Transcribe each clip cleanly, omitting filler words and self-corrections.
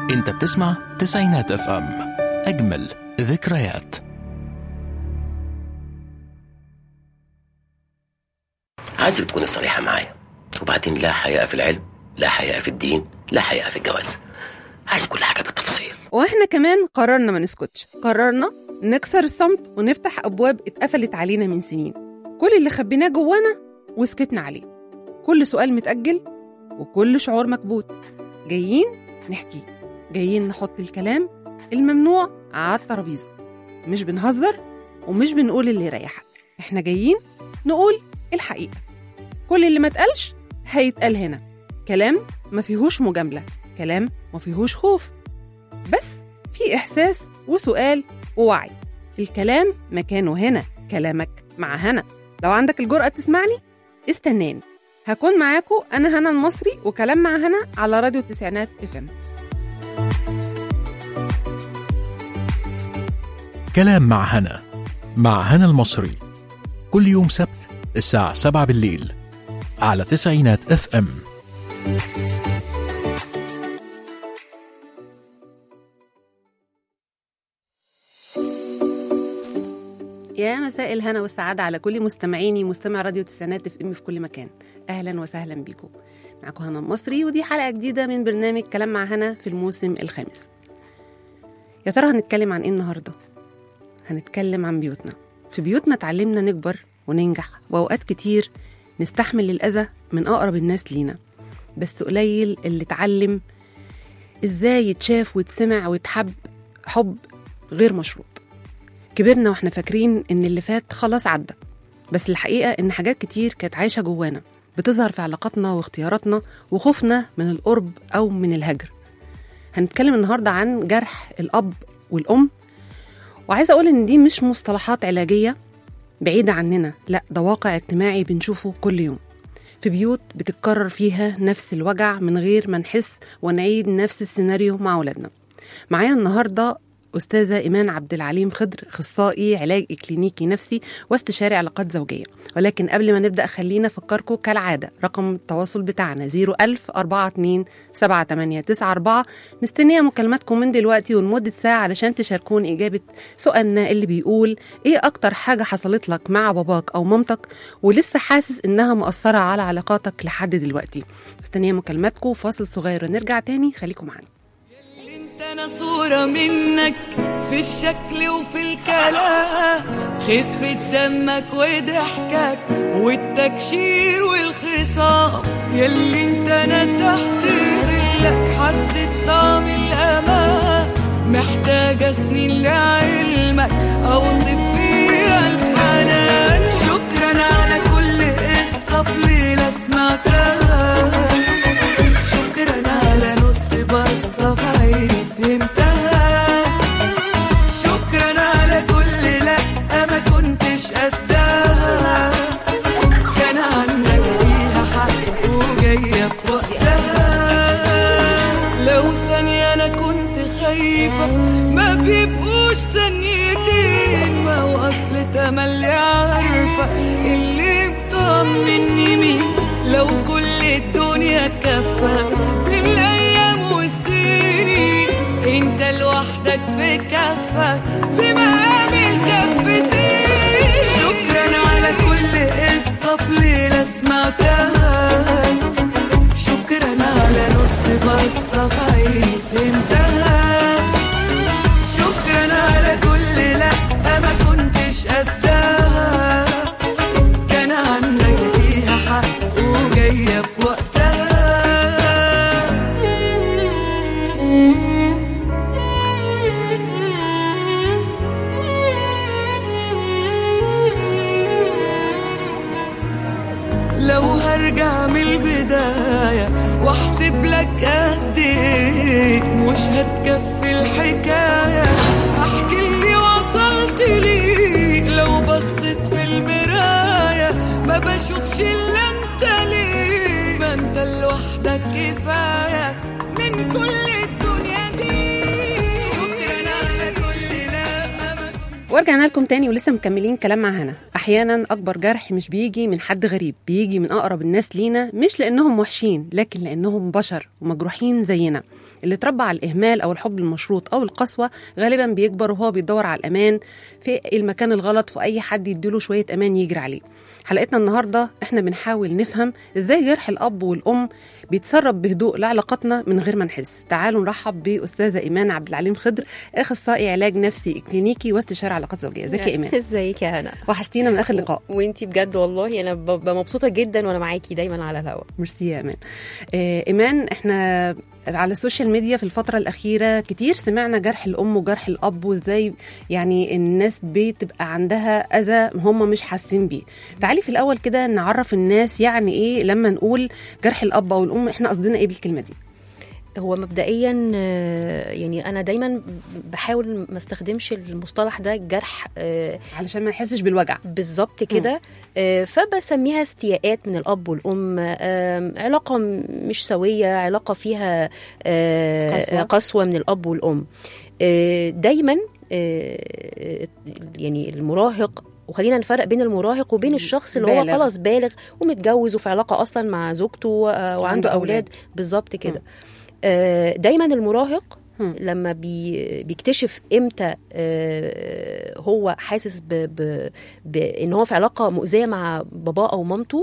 انت بتسمع تسعينات اف ام، اجمل ذكريات. عايزك تكوني صريحة معايا، وبعدين لا حياء في العلم، لا حياء في الدين، لا حياء في الجواز. عايز كل حاجة بالتفصيل. واحنا كمان قررنا ما نسكتش، قررنا نكسر الصمت ونفتح أبواب اتقفلت علينا من سنين. كل اللي خبيناه جوانا وسكتنا عليه، كل سؤال متأجل وكل شعور مكبوت. جايين نحكي، جايين نحط الكلام الممنوع على الترابيزة. مش بنهزر ومش بنقول اللي يريحك، احنا جايين نقول الحقيقة. كل اللي ما اتقالش هيتقال هنا. كلام ما فيهوش مجاملة، كلام ما فيهوش خوف، بس في إحساس وسؤال ووعي. الكلام مكانه هنا، كلامك مع هنا. لو عندك الجرأة تسمعني استناني، هكون معاكو أنا هنا المصري، وكلام مع هنا على راديو التسعينات FM. كلام مع هنا، مع هنا المصري، كل يوم سبت الساعة 7 بالليل على تسعينات FM. يا مساء الهنا والسعادة على كل مستمعيني مستمع راديو التسعينات FM في كل مكان. أهلا وسهلا بيكم، معكم هنا المصري، ودي حلقة جديدة من برنامج كلام مع هنا في الموسم الخامس. يا ترى هنتكلم عن إيه النهاردة؟ هنتكلم عن بيوتنا. في بيوتنا اتعلمنا نكبر وننجح، وأوقات كتير نستحمل الأذى من أقرب الناس لينا، بس قليل اللي اتعلم إزاي يتشاف ويتسمع ويتحب حب غير مشروط. كبرنا واحنا فاكرين إن اللي فات خلاص عدى، بس الحقيقة إن حاجات كتير كانت عايشة جوانا بتظهر في علاقاتنا واختياراتنا وخوفنا من القرب أو من الهجر. هنتكلم النهاردة عن جرح الأب والأم، وعايزة أقول إن دي مش مصطلحات علاجية بعيدة عننا، لا، ده واقع اجتماعي بنشوفه كل يوم في بيوت بتتكرر فيها نفس الوجع من غير ما نحس، ونعيد نفس السيناريو مع أولادنا. معايا النهاردة أستاذة إيمان عبد العليم خضر، أخصائي علاج إكلينيكي نفسي واستشاري علاقات زوجية. ولكن قبل ما نبدأ خلينا أفكركم كالعادة رقم التواصل بتاعنا 010427894. مستنية مكالماتكم من دلوقتي ولمدة ساعة علشان تشاركون إجابة سؤالنا اللي بيقول إيه أكتر حاجة حصلت لك مع باباك أو مامتك ولسه حاسس إنها مؤثرة على علاقاتك لحد دلوقتي. مستنية مكالماتكم. فاصل صغير ونرجع تاني، خليكم معانا. أنا صورة منك في الشكل وفي الكلام، خفة دمك وضحكك والتكشير والخصام، يلي انت أنا تحت ظلك حسيت طعم الأمان، محتاجة سنين لعلمك أوصف فيها الحنان. شكرا على كل قصة في ليلة سمعتها، شكرا على نص بصة في عيني فهمتها، شكرا على كل لأ ما كنتش قدها، كان عندك فيها حق وجاية في وقتها. لو ثانية أنا كنت خايفة ما بيبقوش ثانيتين، ما هو أصل تملي عارفة اللي مطمني مين. لو كل الدنيا كفة بالأيام والسنين، انت لوحدك في كفة بمقابل كفتين. شكرا على كل قصة في ليلة سمعتها، شكرا على نص بصة في عيني فهمتها، شكرا على كل لأ ما كنتش قدها، كان عندك فيها حق وجاية في وقتها. لو هرجع من البداية واحسب لك قد ايه، مش هتكفي الحكاية احكي اللي وصلت ليه. لو بصيت في المراية ما بشوفش الا انت، ليه ما انت لوحدك كفاية من كل الدنيا دي. شكرا على كل لما ورجعنا لكم تاني ولسه مكملين كلام مع هنا. أحيانا أكبر جرح مش بيجي من حد غريب، بيجي من أقرب الناس لينا، مش لأنهم وحشين لكن لأنهم بشر ومجروحين زينا. اللي اتربى على الإهمال أو الحب المشروط أو القسوة غالبا بيكبر وهو بيدور على الأمان في المكان الغلط، في أي حد يديله شوية أمان يجري عليه. حلقتنا النهاردة احنا بنحاول نفهم ازاي جرح الأب والأم بيتسرب بهدوء لعلاقتنا من غير ما نحس. تعالوا نرحب بأستاذة إيمان عبد العليم خضر، أخصائي علاج نفسي كلينيكي واستشاري علاقات زوجية. ازيك يا إيمان؟ ازيك يا هنا؟ وحشتينا من آخر لقاء. وانتي بجد والله انا ببقى مبسوطه جدا وانا معاكي دايما على الهواء. ميرسي يا إيمان. إيمان، احنا على السوشيال ميديا في الفترة الأخيرة كتير سمعنا جرح الأم وجرح الأب، وإزاي يعني الناس بتبقى عندها أذى هم مش حاسين بيه. تعالي في الأول كده نعرف الناس يعني إيه لما نقول جرح الأب أو الأم، إحنا قصدنا إيه بالكلمة دي؟ هو مبدئيا يعني انا دايما بحاول ما استخدمش المصطلح ده جرح علشان ما نحسش بالوجع بالظبط كده. فبسميها استياءات من الاب والام، علاقه مش سويه، علاقه فيها قسوه من الاب والام. دايما يعني المراهق، وخلينا نفرق بين المراهق وبين الشخص اللي هو خلاص بالغ ومتجوز وفي علاقه اصلا مع زوجته وعنده اولاد بالظبط كده. دايما المراهق لما بيكتشف امتى هو حاسس بان هو في علاقه مؤذيه مع باباه او مامته،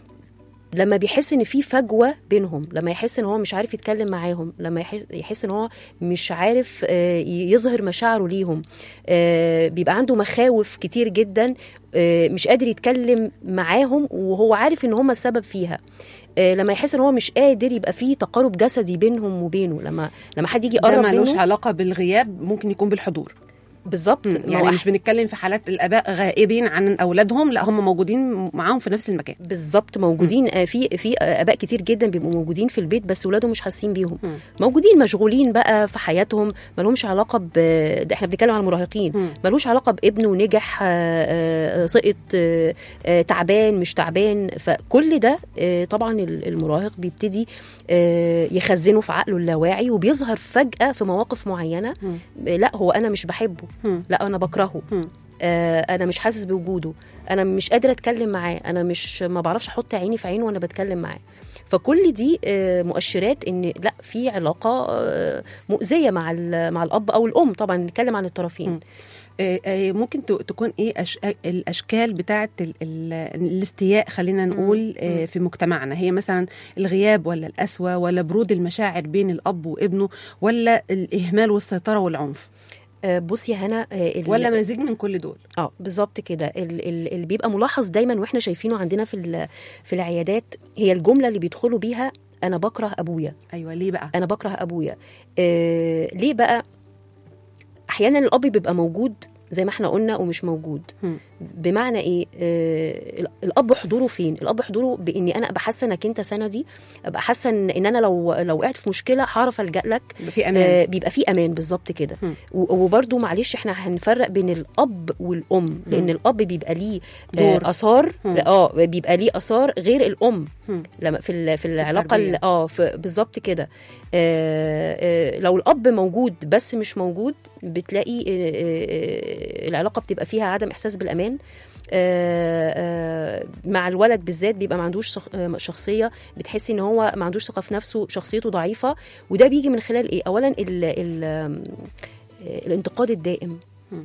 لما بيحس ان في فجوه بينهم، لما يحس ان هو مش عارف يتكلم معاهم، لما يحس ان هو مش عارف يظهر مشاعره ليهم، بيبقى عنده مخاوف كتير جدا، مش قادر يتكلم معاهم وهو عارف ان هم السبب فيها. لما يحس ان هو مش قادر يبقى فيه تقارب جسدي بينهم وبينه، لما حد يجي يقرب منه. ده ملوش علاقه بالغياب، ممكن يكون بالحضور. بالظبط. يعني مش بنتكلم في حالات الاباء غائبين عن اولادهم، لا هم موجودين معاهم في نفس المكان. بالظبط، موجودين. في اباء كتير جدا بيبقوا موجودين في البيت بس اولادهم مش حاسين بيهم. موجودين مشغولين بقى في حياتهم، ما لهمش علاقه ده احنا بنتكلم عن المراهقين، ملوش علاقه بابنه نجح سقط تعبان مش تعبان. فكل ده طبعا المراهق بيبتدي يخزنه في عقله اللاواعي، وبيظهر فجأة في مواقف معينة. لا هو أنا مش بحبه، لا أنا بكرهه، أنا مش حاسس بوجوده، أنا مش قادرة أتكلم معاه، أنا ما بعرفش أحط عيني في عينه وأنا بتكلم معاه. فكل دي مؤشرات إن لا في علاقة مؤذية مع الأب أو الأم. طبعا نتكلم عن الطرفين. ممكن تكون ايه الاشكال بتاعه الاستياء، خلينا نقول في مجتمعنا؟ هي مثلا الغياب ولا القسوه ولا برود المشاعر بين الاب وابنه ولا الاهمال والسيطره والعنف؟ بص يا هنا، ولا مزيج من كل دول؟ بالظبط كده. اللي بيبقى ملاحظ دايما واحنا شايفينه عندنا في العيادات هي الجمله اللي بيدخلوا بيها: انا بكره ابويا. ايوه، ليه بقى انا بكره ابويا؟ ليه بقى؟ احيانا الاب بيبقى موجود زي ما احنا قلنا ومش موجود. بمعنى ايه؟ الاب حضوره فين؟ الاب حضوره باني انا ابقى حاسه انك انت سندي، ابقى حاسه ان انا لو وقعت في مشكله هعرف الجا لك، في امان. بيبقى في امان بالظبط كده. وبرده معلش احنا هنفرق بين الاب والام، لان الاب بيبقى ليه اثار، بيبقى ليه اثار غير الام لما في العلاقه بالظبط كده. لو الاب موجود بس مش موجود، بتلاقي العلاقه بتبقى فيها عدم احساس بالامان. مع الولد بالذات بيبقى ما عندوش شخصيه، بتحسي ان هو ما عندوش ثقه في نفسه، شخصيته ضعيفه. وده بيجي من خلال ايه؟ اولا الانتقاد الدائم،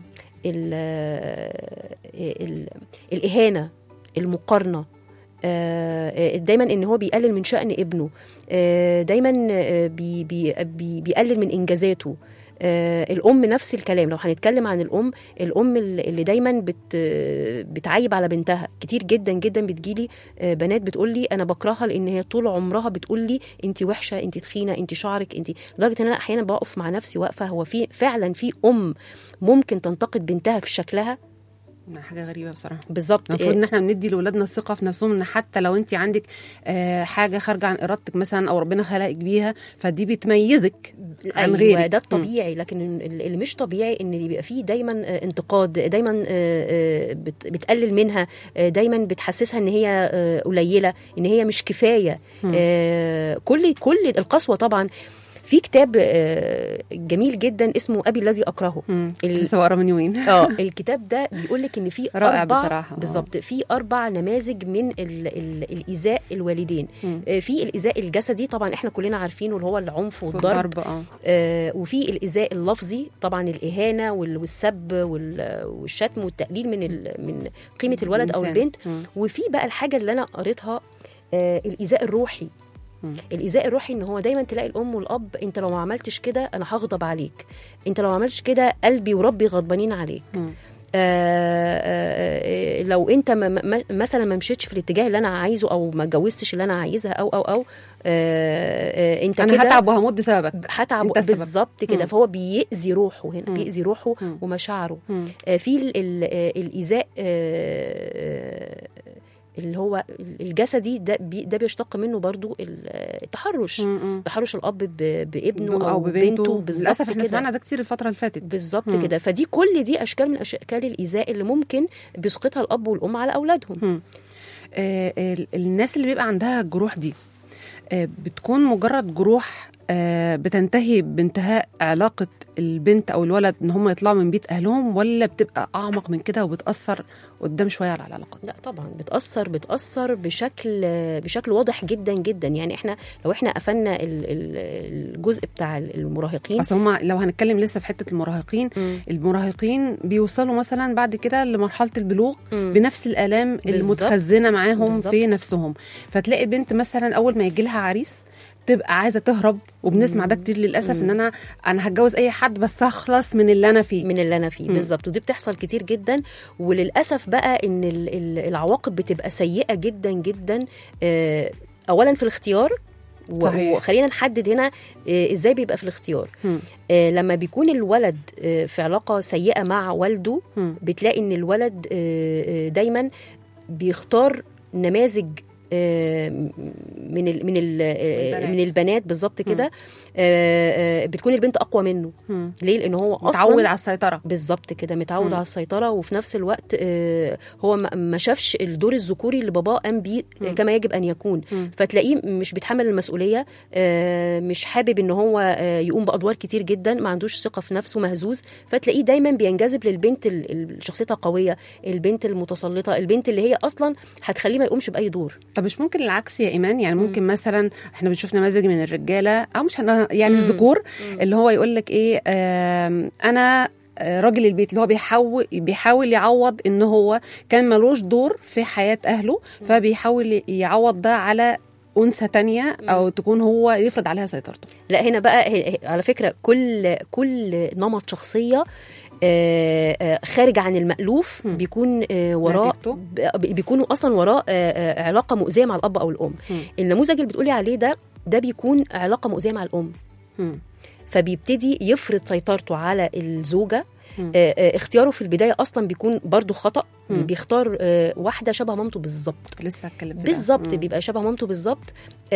الاهانه، المقارنه، دايما ان هو بيقلل من شأن ابنه، دايما بيقلل من انجازاته. الام نفس الكلام. لو هنتكلم عن الام اللي دايما بتعيب على بنتها كتير جدا جدا. بتجيلي بنات بتقولي انا بكرهها لان هي طول عمرها بتقولي انت وحشه، انت تخينه، انت شعرك، انت، لدرجه ان انا احيانا بقف مع نفسي واقفه، هو فعلا في ام ممكن تنتقد بنتها في شكلها؟ حاجه غريبه بصراحه. بالظبط. المفروض ان احنا بندي لاولادنا الثقه في نفسهم، ان حتى لو انت عندك حاجه خارجه عن ارادتك مثلا او ربنا خلقك بيها، فدي بتميزك عن غيرك. ده الطبيعي. لكن اللي مش طبيعي ان يبقى فيه دايما انتقاد، دايما بتقلل منها، دايما بتحسسها ان هي قليله، ان هي مش كفايه. كل القسوه طبعا في كتاب جميل جدا اسمه ابي الذي اكرهه. لسه بقرا من يومين. الكتاب ده بيقول لك ان في رائع بصراحه. بالظبط، في 4 نماذج من الايذاء الوالدين. في الايذاء الجسدي طبعا احنا كلنا عارفينه، اللي هو العنف والضرب. وفي الايذاء اللفظي طبعا الاهانه والسب والشتم والتقليل من قيمه الولد او البنت. وفي بقى الحاجه اللي انا قريتها الايذاء الروحي. الإيذاء الروحي إن هو دايما تلاقي الأم والأب، أنت لو ما عملتش كده أنا هغضب عليك، أنت لو ما عملتش كده قلبي وربي غضبانين عليك. لو أنت مثلا ما مشيتش في الاتجاه اللي أنا عايزه، أو ما جوزتش اللي أنا عايزها، أو أنت أنا هتعب وهموت بسببك، هتعب بالظبط كده. فهو بيأذي روحه هنا، بيأذي روحه ومشاعره. في الإيذاء اللي هو الجسدي ده بيشتق منه برضو التحرش. تحرش الاب بابنه او ببنته. للاسف احنا سمعنا ده كتير الفتره اللي فاتت. بالظبط كده. فدي كل دي اشكال من اشكال الايذاء اللي ممكن بيسقطها الاب والام على اولادهم. الناس اللي بيبقى عندها الجروح دي بتكون مجرد جروح بتنتهي بانتهاء علاقة البنت أو الولد إن هم يطلعوا من بيت أهلهم، ولا بتبقى أعمق من كده وبتأثر قدام شوية على العلاقات؟ لا طبعا بتأثر بشكل واضح جدا جدا. يعني إحنا لو إحنا قفلنا الجزء بتاع المراهقين، أصل هم لو هنتكلم لسه في حتة المراهقين بيوصلوا مثلا بعد كده لمرحلة البلوغ بنفس الآلام المتخزنة معاهم في نفسهم. فتلاقي البنت مثلا أول ما يجي لها عريس تبقى عايزه تهرب، وبنسمع ده كتير للاسف، ان انا هتجوز اي حد بس هخلص من اللي انا فيه بالظبط. ودي بتحصل كتير جدا. وللاسف بقى ان العواقب بتبقى سيئه جدا جدا. اولا في الاختيار، وخلينا نحدد هنا ازاي بيبقى في الاختيار. لما بيكون الولد في علاقه سيئه مع والده، بتلاقي ان الولد دايما بيختار نماذج من البنات بالظبط كده. بتكون البنت اقوى منه. ليه؟ لان هو اصلا متعود على السيطره. بالظبط كده، متعود على السيطره. وفي نفس الوقت هو ما شافش الدور الذكوري اللي باباه قام بيه كما يجب ان يكون. فتلاقيه مش بيتحمل المسؤوليه، مش حابب ان هو يقوم بادوار كتير جدا، ما عندوش ثقه في نفسه، مهزوز. فتلاقيه دايما بينجذب للبنت اللي شخصيتها قويه، البنت المتسلطه، البنت اللي هي اصلا هتخليه ما يقومش باي دور. طب مش ممكن العكس يا إيمان؟ يعني ممكن مثلا احنا بنشوف نماذج من الرجاله او مش يعني الذكور اللي هو يقول لك ايه، انا راجل البيت، اللي هو بيحاول يعوض ان هو كان ملوش دور في حياه اهله، فبيحاول يعوض ده على أنثى تانية أو تكون هو يفرض عليها سيطرته. لا هنا بقى على فكرة كل نمط شخصية خارج عن المألوف بيكون وراء، بيكونوا أصلا وراء علاقة مؤذية مع الأب أو الأم. النموذج اللي بتقولي عليه ده بيكون علاقة مؤذية مع الأم. فبيبتدي يفرض سيطرته على الزوجة. اختياره في البداية أصلا بيكون برضو خطأ. بيختار واحدة شبه مامته بالظبط. لسه هتكلم بالظبط. بيبقى شبه مامته بالظبط.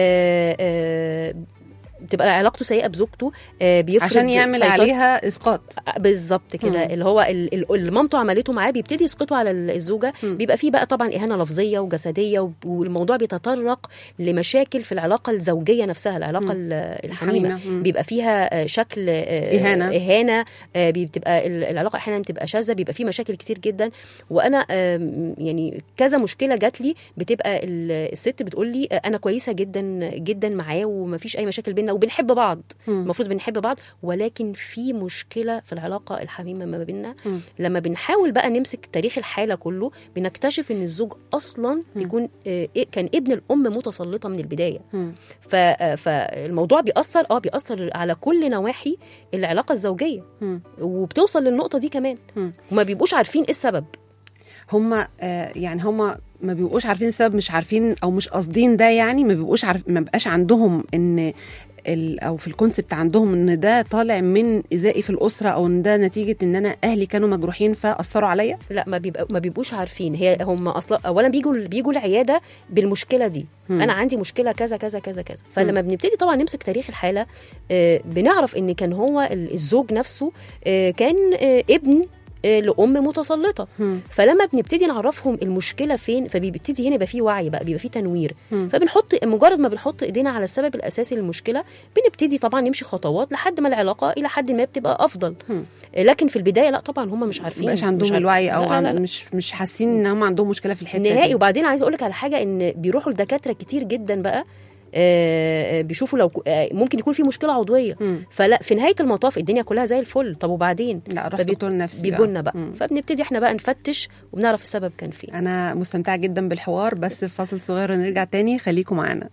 بتبقى علاقته سيئة بزوجته، بيفرض عشان يعمل عليها إسقاط. بالظبط كده. اللي هو اللي مامته عملته معاه بيبتدي يسقطه على الزوجة. بيبقى فيه بقى طبعا إهانة لفظية وجسدية، والموضوع بيتطرق لمشاكل في العلاقة الزوجية نفسها، العلاقة الحميمة. بيبقى فيها شكل إهانة. بتبقى العلاقة أحيانا بتبقى شاذة، بيبقى فيه مشاكل كتير جدا. وأنا يعني كذا مشكلة جات لي، بتبقى الست بتقول لي أنا كويسة جدا جدا معاه ومفيش أي مشاكل بيننا وبنحب بعض، المفروض بنحب بعض، ولكن في مشكلة في العلاقة الحميمة ما بيننا. لما بنحاول بقى نمسك تاريخ الحالة كله، بنكتشف ان الزوج اصلا بيكون كان ابن الام متسلطة من البداية. فالموضوع بيأثر على كل نواحي العلاقة الزوجية، وبتوصل للنقطة دي كمان. وما بيبقوش عارفين ايه السبب. هم يعني هم ما بيبقوش عارفين السبب، مش عارفين او مش قاصدين ده. يعني ما بقاش عندهم ان او في الكونسبت عندهم ان ده طالع من إزائي في الاسره، او ان ده نتيجه ان انا اهلي كانوا مجروحين فاثروا عليا. لا ما بيبقوش عارفين. هم اصلا اولا بيجوا العياده بالمشكله دي. انا عندي مشكله كذا كذا كذا كذا. فلما بنبتدي طبعا نمسك تاريخ الحاله، بنعرف ان كان هو الزوج نفسه كان ابن لأم متسلطة. فلما بنبتدي نعرفهم المشكلة فين، فبيبتدي هنا يبقى فيه وعي بقى، بيبقى فيه تنوير. فبنحط مجرد ما بنحط ايدينا على السبب الأساسي للمشكلة، بنبتدي طبعا نمشي خطوات لحد ما العلاقة إلى حد ما بتبقى أفضل. لكن في البداية لا طبعا هم مش عارفين، مش عندهم الوعي أو لا. مش حاسين إن هم عندهم مشكلة في الحتة نهائي. دي. وبعدين عايزة أقولك على حاجة، إن بيروحوا لدكاترة كتير جدا بقى، بيشوفوا لو ممكن يكون في مشكله عضويه، فلا في نهايه المطاف الدنيا كلها زي الفل. طب وبعدين لا روح دكتور نفسي بيجولنا بقى. فبنبتدي احنا بقى نفتش وبنعرف السبب كان فين. انا مستمتعه جدا بالحوار، بس فاصل صغير ونرجع تاني، خليكم معانا.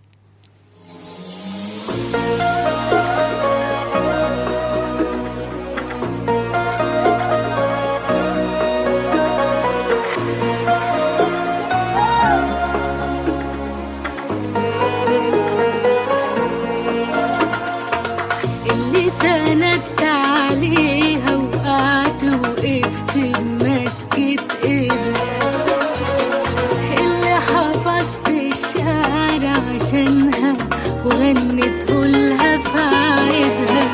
سندت عليها وقعت وقفت بمسكت ايدها، اللي حفظت الشعر عشانها وغنته لها في عيدها.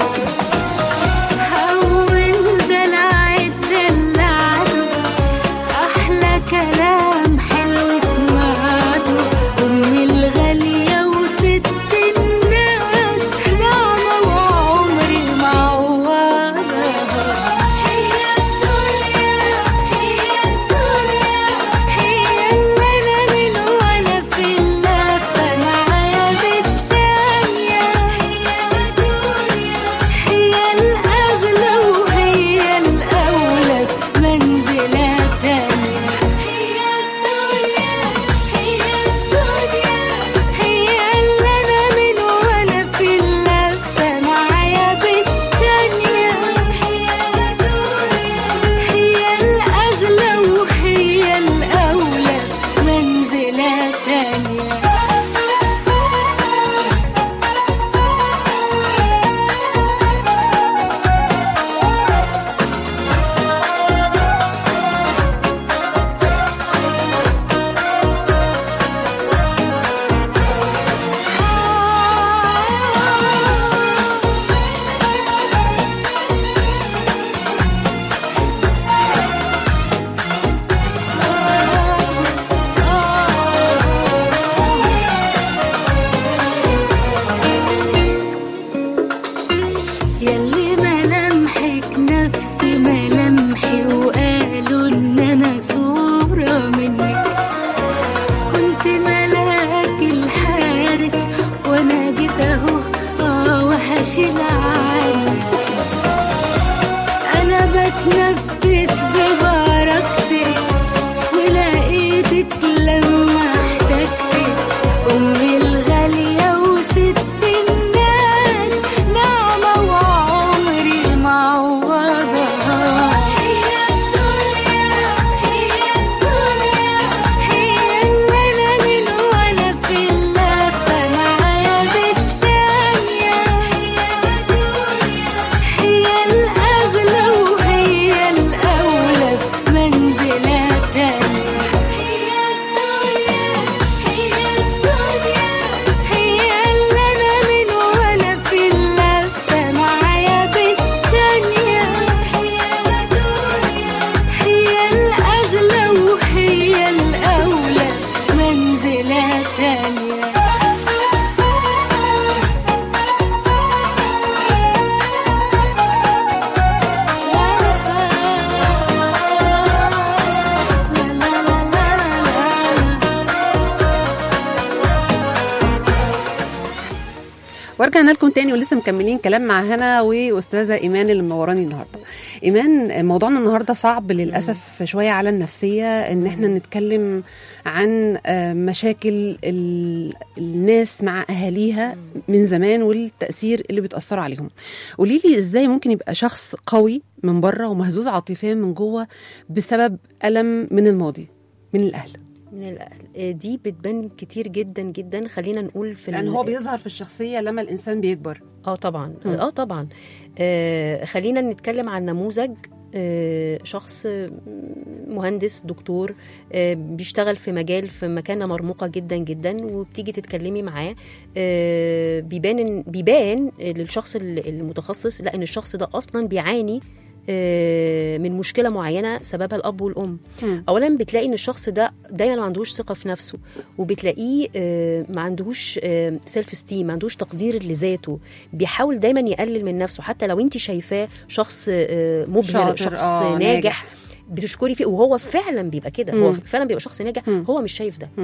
أول دلع دلعته أحلى كلام حلو سمعته، أمي الغالية وست الناس نعمة وعمري معوضها. هي الدنيا هي الدنيا هي اللي أنا من وأنا في اللفة معايا بالثانية. هي الدنيا هي الأغلى وهي الأولى في منزلة تانية. هي الدنيا هي الدنيا هي اللي أنا من وأنا في اللفة معايا بالثانية. هي الدنيا هي الأغلى وهي الأولى في منزلة تانية. ياللي ملامحك نفس ملامحي وقالوا ان انا صورة منك، كنت ملاك الحارس وانا جيت اهو وهشيل عنك. انا بتنفس ببركتك ولقيتك لما احتجتك، امي الغالية وست الناس نعمة وعمري معوضها. هي الدنيا هي الدنيا هي اللي أنا من وأنا في اللفة معايا بالثانية. هي الدنيا هي الأغلى وهي الأولى في منزلة تانية. هي الدنيا هي الدنيا هي اللي أنا من وأنا في اللفة معايا بالثانية. هي الدنيا هي الأغلى وهي الأولى في منزلة تانية. ورجعنا لكم تاني ولسه مكملين كلام مع هنا واستاذه ايمان اللي منوراني النهارده. ايمان، موضوعنا النهارده صعب للاسف شويه على النفسيه، ان احنا نتكلم عن مشاكل الناس مع اهاليها من زمان والتاثير اللي بيتاثروا عليهم. قولي لي ازاي ممكن يبقى شخص قوي من بره ومهزوز عاطفيا من جوه بسبب الم من الماضي من الاهل؟ من الأهل دي بتبان كتير جدا جدا. خلينا نقول في لأن هو بيظهر في الشخصية لما الإنسان بيكبر. طبعا طبعا. خلينا نتكلم عن نموذج شخص مهندس دكتور بيشتغل في مكانة مرموقة جدا جدا، وبتيجي تتكلمي معاه بيبان للشخص المتخصص لا ان الشخص ده اصلا بيعاني من مشكله معينه سببها الاب والام. اولا بتلاقي ان الشخص ده دايما ما عندهوش ثقه في نفسه، وبتلاقيه ما عندهوش سيلف استيم، ما عندهوش تقدير لذاته، بيحاول دايما يقلل من نفسه. حتى لو انت شايفاه شخص مبهر، شخص ناجح بتشكري فيه، وهو فعلا بيبقى كده، هو فعلا بيبقى شخص ناجح، هو مش شايف ده.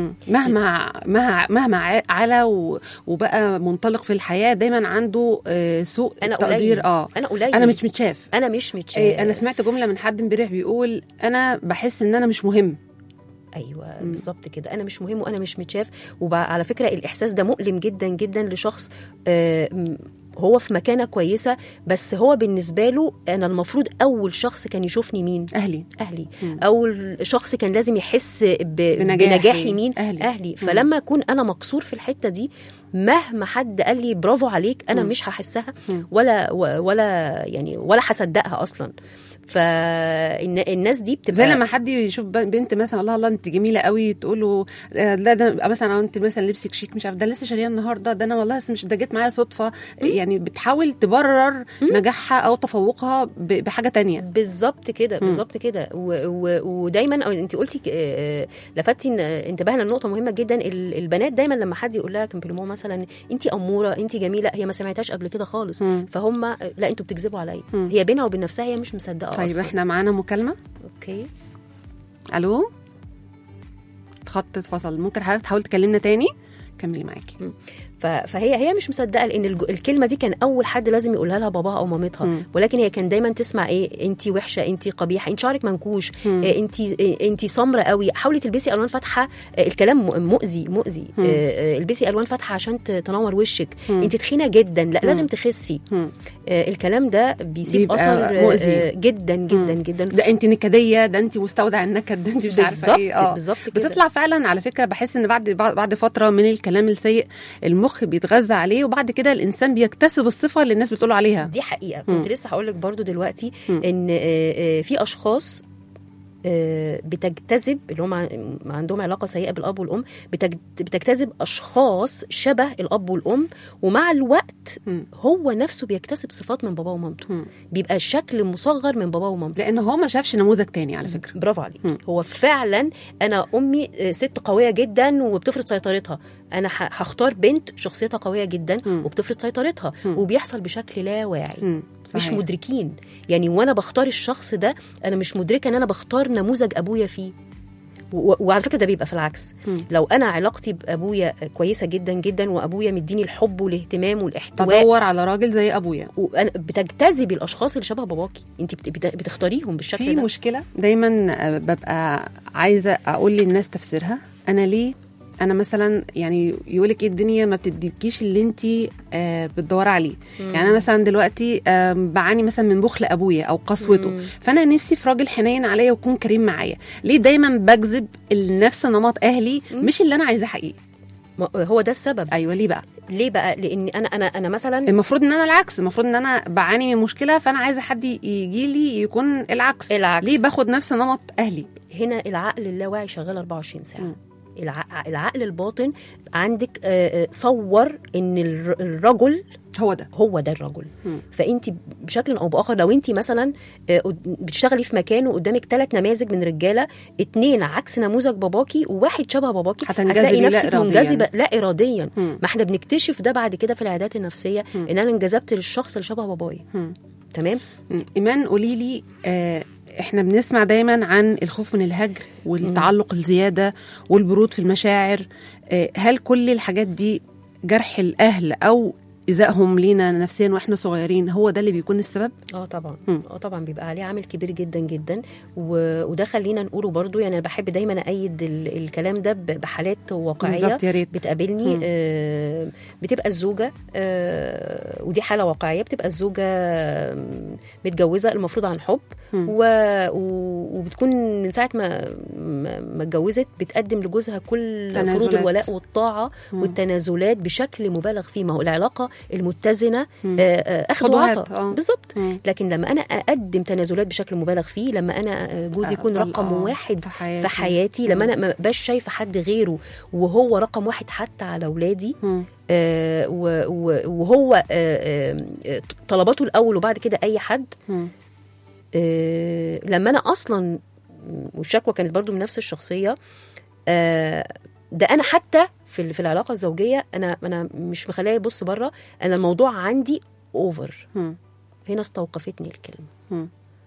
مهما على وبقى منطلق في الحياه دايما عنده سوء تقدير. انا قليل، انا مش متشاف، انا سمعت جمله من حد امبارح بيقول انا بحس ان انا مش مهم. ايوه بالظبط كده، انا مش مهم وانا مش متشاف. وعلى فكره الاحساس ده مؤلم جدا جدا لشخص هو في مكانه كويسه، بس هو بالنسبه له انا المفروض اول شخص كان يشوفني مين؟ اهلي. اول شخص كان لازم يحس بنجاحي مين؟ اهلي. فلما اكون انا مقصور في الحته دي، مهما حد قال لي برافو عليك انا مش هحسها ولا هصدقها اصلا. فالناس دي بتبقى زي لما حد يشوف بنت مثلا الله انت جميله قوي، تقول له لا ده مثلا انت مثلا لبسك شيك، مش عارف ده لسه شاريه النهارده، ده انا والله مش ده جت معايا صدفه. يعني بتحاول تبرر نجاحها او تفوقها بحاجه تانية. بالظبط كده بالظبط كده. ودايما انت قلتي لفتي انتباهنا لنقطه مهمه جدا. البنات دايما لما حد يقول لها كمبليمون مثلا انت اموره، انت جميله، هي ما سمعتهاش قبل كده خالص، فهم لا انتوا بتكذبوا عليا. هي بينها وبين نفسها هي مش مصدقه. طيب أصلاً. احنا معانا مكالمه. اوكي الو، خط اتفصل، ممكن حضرتك تحاول تكلمنا تاني؟ كملي معاكي. فهي مش مصدقه، لان الكلمه دي كان اول حد لازم يقولها لها باباها او مامتها. ولكن هي كان دايما تسمع ايه؟ انت وحشه، انت قبيحه، انت شعرك منكوش، انت سمره قوي، حاولي تلبسي الوان فاتحه. الكلام مؤذي. البسي الوان فاتحه عشان تنور وشك. انت تخينه جدا، لا لازم تخسي. الكلام ده بيسيب اثر مؤذي جدا جدا جدا. ده انت نكديه، ده انت مستودع النكد، ده انت مش عارفه ايه. بالظبط كده. بتطلع فعلا. على فكره بحس ان بعد فتره من الكلام السيء المخ بيتغذى عليه، وبعد كده الانسان بيكتسب الصفه اللي الناس بتقول عليها. دي حقيقه. كنت لسه هقول لك برضو دلوقتي ان في اشخاص بتجتذب، اللي هم عندهم علاقه سيئه بالاب والام، بتجتذب اشخاص شبه الاب والام، ومع الوقت هو نفسه بيكتسب صفات من باباه ومامته. بيبقى شكل مصغر من باباه ومامته، لان هو ما شافش نموذج تاني. على فكره برافو عليك. هو فعلا انا امي ست قويه جدا وبتفرض سيطرتها، انا هختار بنت شخصيتها قويه جدا وبتفرض سيطرتها، وبيحصل بشكل لا واعي. مش مدركين يعني، وانا بختار الشخص ده انا مش مدركه ان انا بختار نموذج ابويا فيه. وعلى فكره ده بيبقى في العكس. لو انا علاقتي بابويا كويسه جدا جدا، وابويا مديني الحب والاهتمام والاحتواء، تدور على راجل زي ابويا، وانا بتجتذبي الاشخاص اللي شبه باباكي، انت بتختاريهم بالشكل ده. في مشكله دايما ببقى عايزه اقول للناس تفسيرها. انا ليه انا مثلا يعني يقولك ايه الدنيا ما بتديكيش اللي انت بتدور عليه. يعني انا مثلا دلوقتي بعاني مثلا من بخل ابويا او قسوته، فانا نفسي في راجل حنين عليا ويكون كريم معايا. ليه دايما بجذب نفس نمط اهلي مش اللي انا عايزاه حقيقي؟ هو ده السبب. ايوه. ليه بقى؟ لان انا مثلا المفروض ان انا العكس، المفروض ان انا بعاني من مشكله، فانا عايزه حد يجي لي يكون العكس. ليه باخد نفس نمط اهلي؟ هنا العقل اللاواعي شغال 24 ساعه. العقل الباطن عندك صور ان الرجل هو ده الرجل. فانت بشكل او باخر لو انت مثلا بتشتغلي في مكان وقدامك 3 نماذج من رجاله، 2 عكس نموذج باباكي وواحد شبه باباكي، هتلاقي نفسك منجذبه لا اراديا. ما احنا بنكتشف ده بعد كده في العيادات النفسيه، ان انا انجذبت للشخص اللي شبه بابايا. تمام. ايمان قولي لي، احنا بنسمع دايما عن الخوف من الهجر والتعلق الزياده والبرود في المشاعر. هل كل الحاجات دي جرح الاهل او إزائهم لينا نفسيا واحنا صغيرين هو ده اللي بيكون السبب؟ طبعا. طبعا بيبقى عليه عامل كبير جدا جدا. وده خلينا نقوله برضو، يعني انا بحب دايما ايد الكلام ده بحالات واقعيه بتقابلني. بتبقى الزوجه، ودي حاله واقعيه، بتبقى الزوجه متجوزه المفروض عن حب، وبتكون من ساعه ما اتجوزت بتقدم لجوزها كل فروض الولاء والطاعه والتنازلات بشكل مبالغ فيه. ما هو العلاقه المتزنه اخذ وعطاء بالظبط. لكن لما انا اقدم تنازلات بشكل مبالغ فيه، لما انا جوزي يكون رقم 1 في حياتي، لما انا ما بقاش شايفه حد غيره وهو رقم 1 حتى على اولادي، وهو طلباته الاول وبعد كده اي حد، لما انا اصلا، والشكوى كانت برضو من نفس الشخصيه، ده انا حتى في العلاقه الزوجيه انا مش مخليه يبص بره، انا الموضوع عندي اوفر. هنا استوقفتني الكلمه.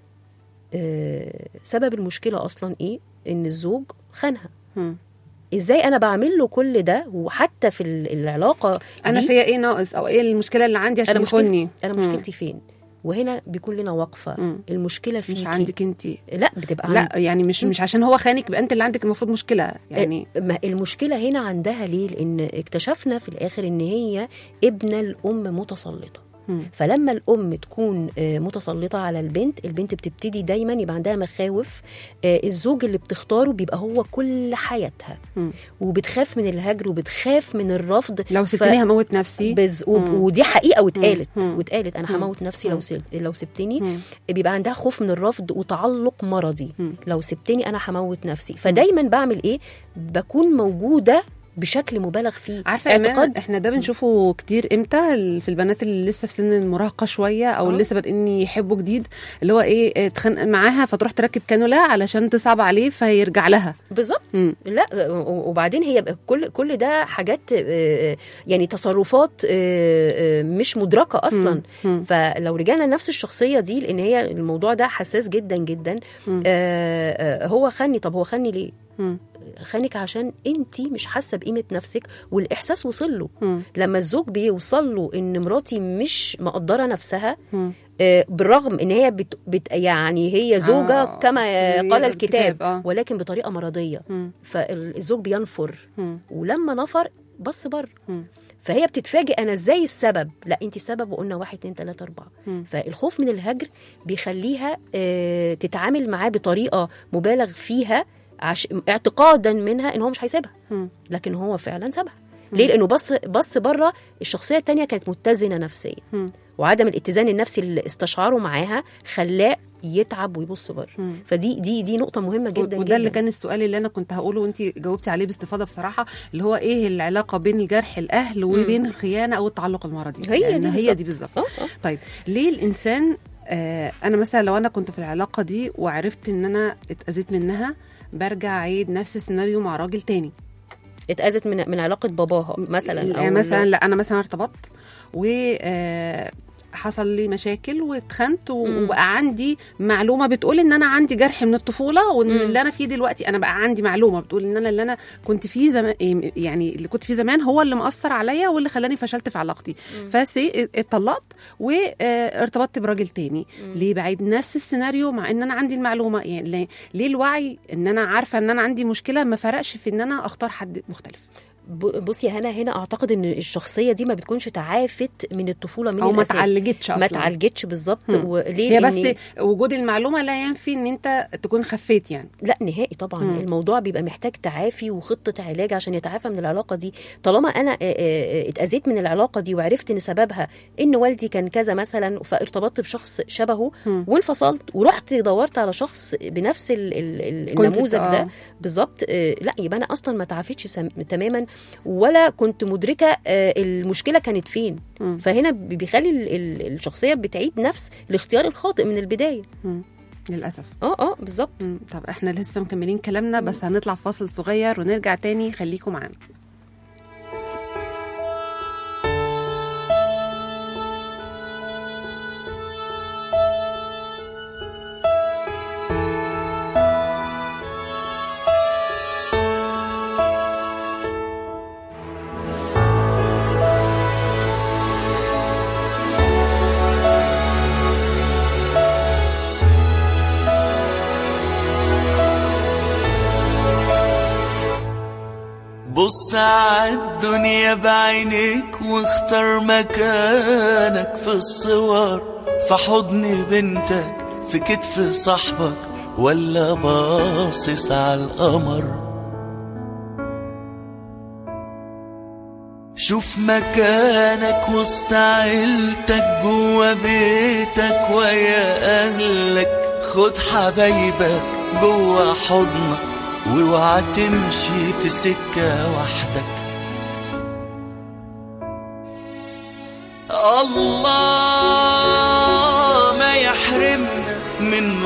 سبب المشكله اصلا ايه؟ ان الزوج خانها. ازاي انا بعمل له كل ده وحتى في العلاقه انا فيا ايه ناقص او ايه المشكله اللي عندي عشان يخوني؟ انا مشكلتي فين؟ وهنا بيكون لنا وقفه. المشكله فيكي مش عندك انت، لا بتبقى لا يعني مش عشان هو خانك يبقى انت اللي عندك المفروض مشكله يعني. المشكله هنا عندها ليه؟ لان اكتشفنا في الاخر ان هي ابنه الام متسلطه. فلما الام تكون متسلطه على البنت بتبتدي دايما يبقى عندها مخاوف. الزوج اللي بتختاره بيبقى هو كل حياتها، وبتخاف من الهجر وبتخاف من الرفض. لو سبتني هموت نفسي. ودي حقيقه واتقالت انا هموت نفسي لو سبتني. بيبقى عندها خوف من الرفض وتعلق مرضي. لو سبتني انا هموت نفسي. فدايما بعمل ايه؟ بكون موجوده بشكل مبالغ فيه. عارفه اعتقاد احنا ده بنشوفه كتير امتى؟ في البنات اللي لسه في سن المراهقه شويه او اللي لسه بادئين يحبوا جديد، اللي هو ايه، تخانق معاها فتروح تركب كانولا علشان تصعب عليه فيرجع لها. بالظبط. لا وبعدين هي كل ده حاجات يعني تصرفات مش مدركه اصلا. فلو رجعنا لنفس الشخصيه دي، لان هي الموضوع ده حساس جدا جدا. هو خاني. طب هو خاني ليه؟ خانك عشان انتي مش حاسه بقيمه نفسك، والاحساس وصل له. لما الزوج بيوصل له ان مراتي مش مقدره نفسها، بالرغم ان هي يعني هي زوجه كما قال الكتاب، ولكن بطريقه مرضيه. فالزوج بينفر، ولما نفر بص بره. فهي بتتفاجئ انا ازاي السبب؟ لا انت السبب، وقلنا 1 2 3 4. فالخوف من الهجر بيخليها تتعامل معاه بطريقه مبالغ فيها، اعتقادا منها ان هو مش هيسيبها، لكن هو فعلا سابها. ليه؟ لانه بص بره. الشخصيه التانية كانت متزنه نفسيا، وعدم الاتزان النفسي اللي استشعره معاها خلاه يتعب ويبص بره. فدي نقطه مهمه جدا. وده اللي كان السؤال اللي انا كنت هقوله وانت جاوبتي عليه باستفاضه بصراحه، اللي هو ايه العلاقه بين الجرح الاهل وبين الخيانه او التعلق المرضي؟ هي دي بالظبط. طيب ليه الانسان انا مثلا لو انا كنت في العلاقه دي وعرفت ان انا اتاذيت منها، برجع اعيد نفس السيناريو مع راجل تاني؟ اتاذت من علاقه باباها مثلا، او مثلا لا انا مثلا ارتبطت حصل لي مشاكل واتخنت وبقى عندي معلومه بتقول ان انا عندي جرح من الطفوله، وان اللي انا فيه دلوقتي انا بقى عندي معلومه بتقول ان انا اللي انا كنت فيه زمان، يعني اللي كنت فيه زمان هو اللي مأثر عليا واللي خلاني فشلت في علاقتي. اتطلقت وارتبطت براجل تاني. ليه بعيد نفس السيناريو مع ان انا عندي المعلومه؟ يعني ليه الوعي ان انا عارفه ان انا عندي مشكله ما فرقش في ان انا اختار حد مختلف؟ بصي هنا اعتقد ان الشخصيه دي ما بتكونش تعافت من الطفوله من او الاساس، ما اتعالجتش اصلا، ما اتعالجتش بالظبط. وليه؟ هي بس وجود المعلومه لا ينفي ان انت تكون خفيت يعني. لا نهائي طبعا. الموضوع بيبقى محتاج تعافي وخطه علاج عشان يتعافى من العلاقه دي. طالما انا اتاذيت من العلاقه دي وعرفت ان سببها ان والدي كان كذا مثلا، فارتبطت بشخص شبهه وانفصلت ورحت دورت على شخص بنفس النموذج ده بالظبط، لا يبقى انا اصلا ما تعافتش تماما، ولا كنت مدركة المشكلة كانت فين. فهنا بيخلي الشخصية بتعيد نفس الاختيار الخاطئ من البداية للأسف. بالظبط. طب احنا لسه مكملين كلامنا، بس هنطلع فاصل صغير ونرجع تاني، خليكم معانا. بص عالدنيا بعينيك واختار مكانك في الصور، في حضن بنتك، في كتف صاحبك، ولا باصص عالقمر. شوف مكانك وسط عيلتك، جوا بيتك ويا أهلك، خد حبايبك جوا حضنك، واوعى تمشي في سكة وحدك. الله ما يحرمنا من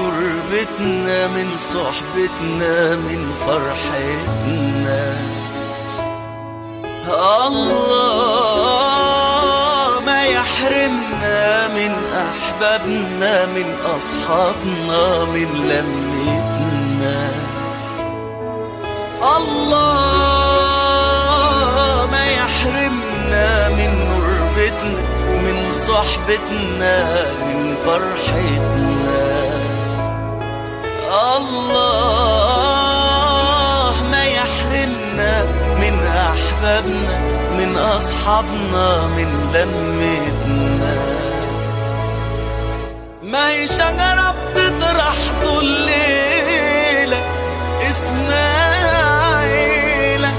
من صحبتنا من فرحتنا. الله ما يحرمنا من أحبابنا من أصحابنا من لمتنا. الله ما يحرمنا من قربتنا من صحبتنا من فرحتنا. الله ما يحرمنا من أحبابنا من أصحابنا من لمتنا. ما هي شجرة بتطرح طول الليلة اسمها عيلة.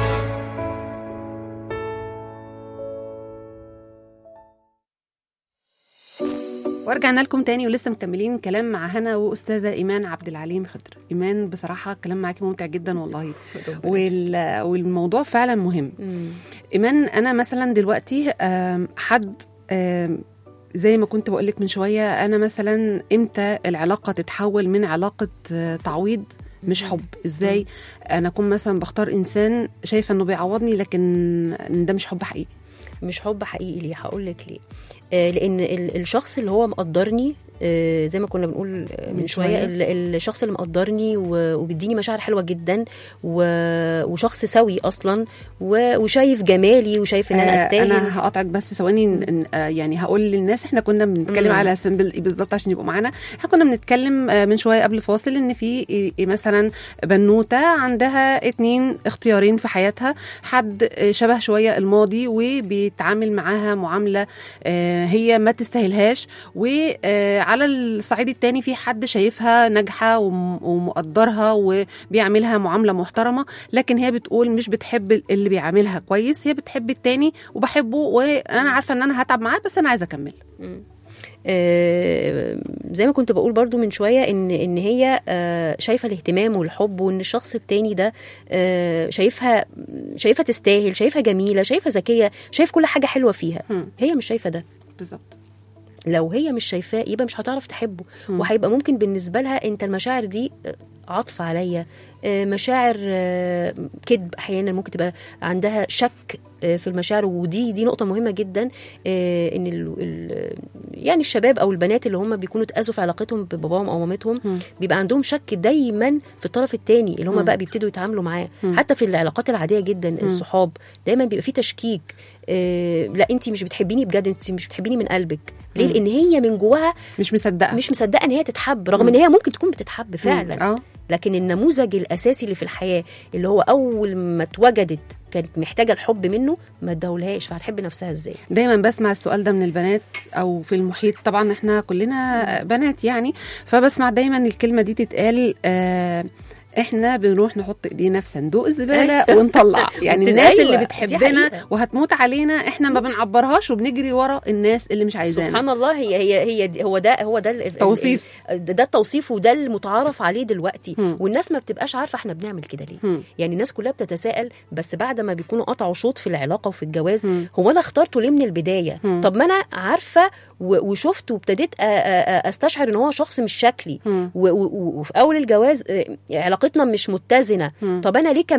ورجعنا لكم تاني ولسه مكملين كلام مع هنا وأستاذة إيمان عبد العليم خضر. إيمان بصراحة الكلام معاكي ممتع جدا والله، والموضوع فعلا مهم. إيمان أنا مثلا دلوقتي حد زي ما كنت بقولك من شوية، أنا مثلا إمتى العلاقة تتحول من علاقة تعويض مش حب؟ إزاي أنا أكون مثلا بختار إنسان شايفة أنه بيعوضني لكن ده مش حب حقيقي؟ مش حب حقيقي. ليه؟ هقولك ليه. لأن الشخص اللي هو مقدرني، زي ما كنا بنقول من شوية، الشخص اللي مقدرني وبيديني مشاعر حلوة جدا وشخص سوي أصلا وشايف جمالي وشايف إن أنا أستاهل. أنا هقطعك بس ثواني، يعني هقول للناس إحنا كنا بنتكلم على سمبل إيه بالظبط عشان يبقوا معانا. إحنا كنا بنتكلم من شوية قبل فاصل إن في مثلا بنوتة عندها 2 اختيارين في حياتها، حد شبه شوية الماضي وبيتعامل معاها معاملة هي ما تستاهلهاش، على الصعيد التاني في حد شايفها ناجحة ومقدرها وبيعملها معاملة محترمة، لكن هي بتقول مش بتحب اللي بيعملها كويس، هي بتحب التاني وبحبه وأنا عارفة أن أنا هتعب معاه بس أنا عايزة أكمل. زي ما كنت بقول برضو من شوية إن هي شايفة الاهتمام والحب، وإن الشخص التاني ده شايفها تستاهل، شايفها جميلة، شايفها ذكية، شايف كل حاجة حلوة فيها. هي مش شايفة ده بالظبط. لو هي مش شايفاه يبقى مش هتعرف تحبه، وهيبقى ممكن بالنسبة لها انت المشاعر دي عطف عليا، مشاعر كذب، احيانا ممكن تبقى عندها شك في المشاعر. ودي نقطة مهمة جدا، ان يعني الشباب او البنات اللي هم بيكونوا اتأذوا في علاقتهم بباباهم او مامتهم بيبقى عندهم شك دايما في الطرف الثاني اللي هم بقى بيبتدوا يتعاملوا معاه. حتى في العلاقات العادية جدا الصحاب دايما بيبقى فيه تشكيك، لا انتي مش بتحبيني بجد، انتي مش بتحبيني من قلبك. ليه؟ لان هي من جواها مش مصدقة ان هي تتحب، رغم ان هي ممكن تكون بتتحب فعلا. لكن النموذج الاساسي اللي في الحياة اللي هو اول ما اتوجدت كانت محتاجة الحب منه ما اداهولهاش، فهتحب نفسها ازاي؟ دايما بسمع السؤال ده من البنات او في المحيط، طبعا احنا كلنا بنات يعني، فبسمع دايما الكلمة دي تتقال، احنا بنروح نحط ايدينا في صندوق الزبالة ونطلع. يعني الناس اللي بتحبنا وهتموت علينا احنا ما بنعبرهاش وبنجري ورا الناس اللي مش عايزانا. سبحان الله. هي هو ده التوصيف، ده التوصيف وده المتعارف عليه دلوقتي. والناس ما بتبقاش عارفة احنا بنعمل كده ليه. يعني الناس كلها بتتساءل، بس بعد ما بيكونوا قطعوا شوط في العلاقة وفي الجواز، هو انا اخترته ليه من البداية؟ طب ما انا عارفة وشفت وابتديت استشعر ان هو شخص مش شكلي، وفي اول الجواز علاقتنا مش متزنة. طب انا ليه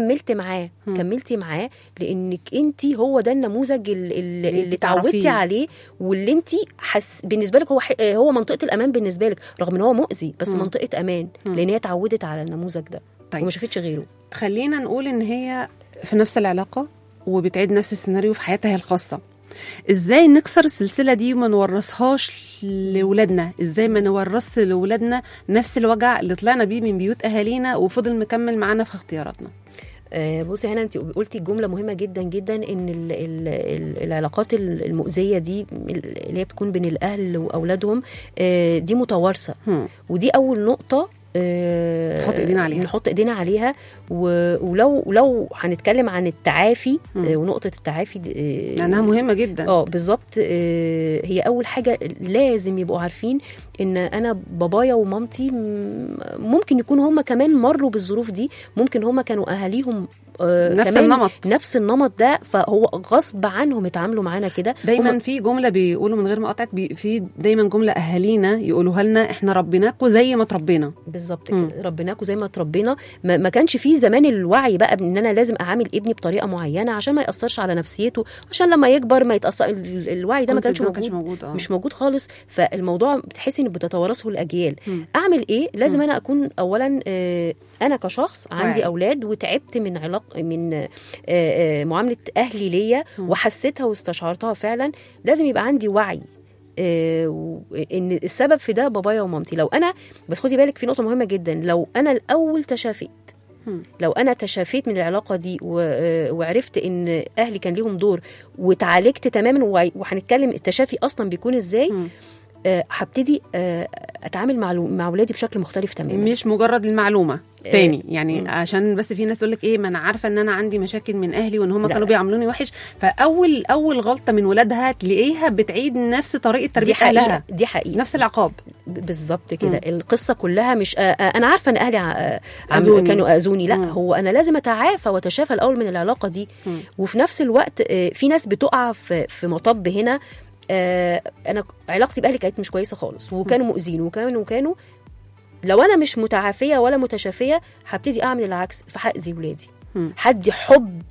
كملتي معاه لانك انتي هو ده النموذج اللي تعودتي عليه، واللي انتي بالنسبة لك هو منطقة الامان بالنسبة لك، رغم ان هو مؤذي بس منطقة امان، لان هي تعودت على النموذج ده. طيب. وما شافتش غيره. خلينا نقول ان هي في نفس العلاقة وبتعيد نفس السيناريو في حياتها الخاصة. ازاي نكسر السلسلة دي وما نورثهاش لولادنا؟ ازاي ما نورث لولادنا نفس الوجع اللي طلعنا بيه من بيوت اهالينا وفضل مكمل معانا في اختياراتنا؟ بصي هنا انت قلتي جملة مهمة جدا جدا، ان العلاقات المؤذية دي اللي هي بتكون بين الاهل واولادهم دي متوارثة. ودي اول نقطة نحط ايدينا عليها. ولو هنتكلم عن التعافي ونقطة التعافي لأنها مهمة جدا. بالظبط. هي أول حاجة لازم يبقوا عارفين إن أنا بابايا ومامتي ممكن يكونوا هم كمان مروا بالظروف دي، ممكن هم كانوا أهاليهم نفس النمط ده، فهو غصب عنهم اتعاملوا معانا كده. دايما في جمله بيقولوا من غير ما اقطعك، في دايما جمله اهالينا يقولوها لنا، احنا ربيناكوا زي ما تربينا. بالظبط كده، ربيناكوا زي ما تربينا. ما كانش في زمان الوعي بقى ان انا لازم اعامل ابني بطريقه معينه عشان ما ياثرش على نفسيته، عشان لما يكبر ما يتاثر. الوعي ده ما كانش موجود. مش موجود خالص. فالموضوع بتحسي ان بتتوارثه الاجيال. اعمل ايه؟ لازم انا اكون اولا انا كشخص عندي اولاد وتعبت من من معامله اهلي ليا وحسيتها واستشعرتها فعلا. لازم يبقى عندي وعي ان السبب في ده بابايا ومامتي. لو انا بس خدي بالك في نقطه مهمه جدا، لو انا الاول تشافيت، لو انا تشافيت من العلاقه دي وعرفت ان اهلي كان ليهم دور وتعالجت تماما، وهنتكلم التشافي اصلا بيكون ازاي، هبتدي اتعامل مع اولادي بشكل مختلف تماما. مش مجرد المعلومه تاني يعني عشان بس في ناس تقول لك ايه، ما انا عارفه ان انا عندي مشاكل من اهلي وان هم كانوا بيعاملوني وحش، فاول غلطه من ولادها تلاقيها بتعيد نفس طريقه تربيه اهلها. دي حقيقه، نفس العقاب بالظبط كده. القصه كلها مش انا عارفه ان اهلي كانوا اذوني، لا هو انا لازم اتعافى واتشافى الاول من العلاقه دي. وفي نفس الوقت في ناس بتقع في مطب هنا. انا علاقتي باهلي كانت مش كويسه خالص وكانوا مؤذين وكانوا لو انا مش متعافيه ولا متشافيه هبتدي اعمل العكس، فهاذي ولادي. حدي حب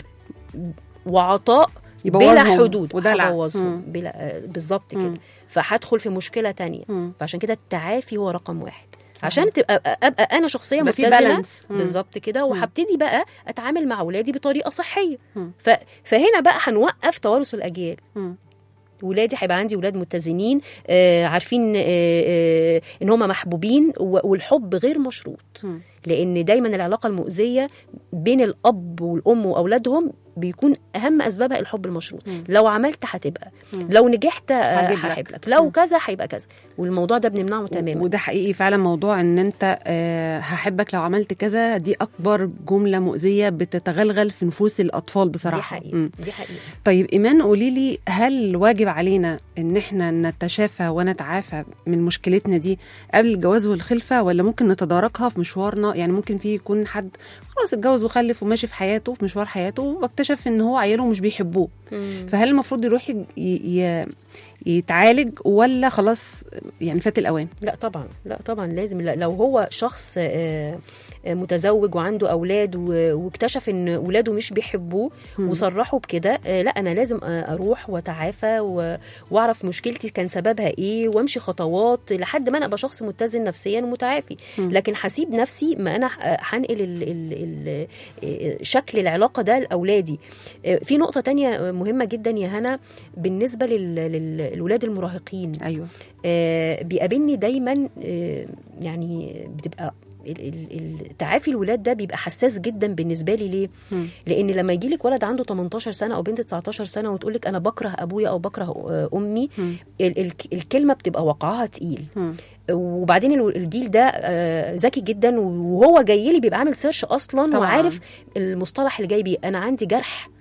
وعطاء بلا حدود وبوظهم بالظبط كده، فهدخل في مشكله تانية. فعشان كده التعافي هو رقم 1 عشان ابقى انا شخصيه متزنه بالظبط كده، وهبتدي بقى اتعامل مع ولادي بطريقه صحيه. فهنا بقى هنوقف توارث الاجيال. ولادي هيبقى عندي ولاد متزنين، عارفين ان هم محبوبين، والحب غير مشروط. لان دايما العلاقه المؤذيه بين الاب والام واولادهم بيكون اهم اسبابها الحب المشروط. لو عملت هتبقى، لو نجحت هحبك، لو كذا هيبقى كذا، والموضوع ده بنمنعه تماما. وده حقيقي فعلا موضوع ان انت هحبك لو عملت كذا، دي اكبر جمله مؤذيه بتتغلغل في نفوس الاطفال بصراحه. دي حقيقه. طيب ايمان، قولي لي، هل واجب علينا ان احنا نتشافى ونتعافى من مشكلتنا دي قبل الجواز والخلفه، ولا ممكن نتداركها في مشوارنا؟ يعني ممكن في يكون حد خلاص اتجوز وخلف وماشي في حياته، في مشوار حياته، واكتشف ان هو عياله مش بيحبوه، فهل المفروض يروح يتعالج ولا خلاص يعني فات الاوان؟ لا طبعا لازم. لو هو شخص متزوج وعنده اولاد واكتشف ان اولاده مش بيحبوه وصرحوا بكده، لا انا لازم اروح واتعافى واعرف مشكلتي كان سببها ايه، وامشي خطوات لحد ما انا ابقى شخص متزن نفسيا ومتعافي. لكن هسيب نفسي، ما انا هنقل شكل العلاقه ده لاولادي. في نقطه تانية مهمه جدا يا هنا بالنسبه للولاد المراهقين. ايوه، بيقابلني دايما يعني بتبقى التعافي الولاد ده بيبقى حساس جدا بالنسبه لي. ليه؟ لان لما يجي لك ولد عنده 18 سنه او بنت 19 سنه وتقول لك انا بكره ابويا او بكره امي، الكلمه بتبقى وقعها تقيل. وبعدين الجيل ده ذكي جدا، وهو جاي لي بيبقى عامل سيرش اصلا طبعا، وعارف المصطلح اللي جاي بيه. انا عندي جرح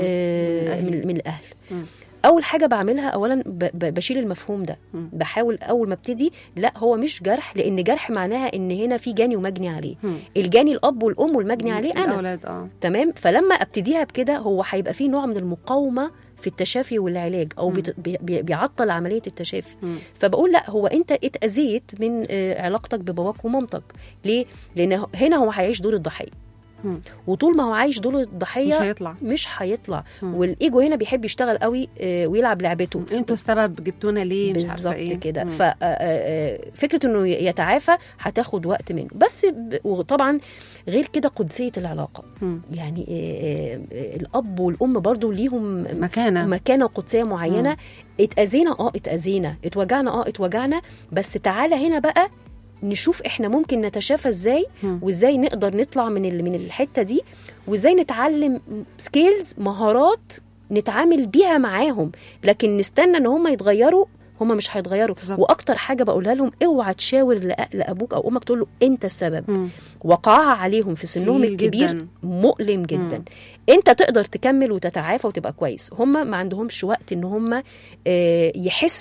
من الاهل. اول حاجه بعملها اولا بشيل المفهوم ده. بحاول اول ما ابتدي، لا هو مش جرح، لان جرح معناها ان هنا في جاني ومجني عليه. الجاني الاب والام والمجني عليه انا الأولاد. تمام. فلما ابتديها بكده هو هيبقى فيه نوع من المقاومه في التشافي والعلاج، او بيعطل عمليه التشافي. فبقول لا، هو انت اتاذيت من علاقتك بباباك ومامتك. ليه؟ لان هنا هو هيعيش دور الضحيه، وطول ما هو عايش دور الضحيه مش هيطلع. والايجو هنا بيحب يشتغل قوي ويلعب لعبته. انتوا السبب، جبتونا ليه؟ مش عارفه ايه بالظبط كده. ففكره انه يتعافى هتاخد وقت منه. بس وطبعا غير كده قدسيه العلاقه. يعني الاب والام برضو ليهم مكانه قدسيه معينه. اتاذينا اتوجعنا، بس تعالى هنا بقى نشوف احنا ممكن نتشافى ازاي، وازاي نقدر نطلع من الحته دي، وازاي نتعلم سكيلز، مهارات نتعامل بيها معاهم. لكن نستنى ان هم يتغيروا، هم مش هيتغيروا. واكتر حاجه بقولها لهم، اوعى تشاور لابوك او امك تقول له انت السبب. وقعها عليهم في سنهم الكبير مؤلم جدا. انت تقدر تكمل وتتعافى وتبقى كويس. هم ما عندهمش وقت ان هم يحسوا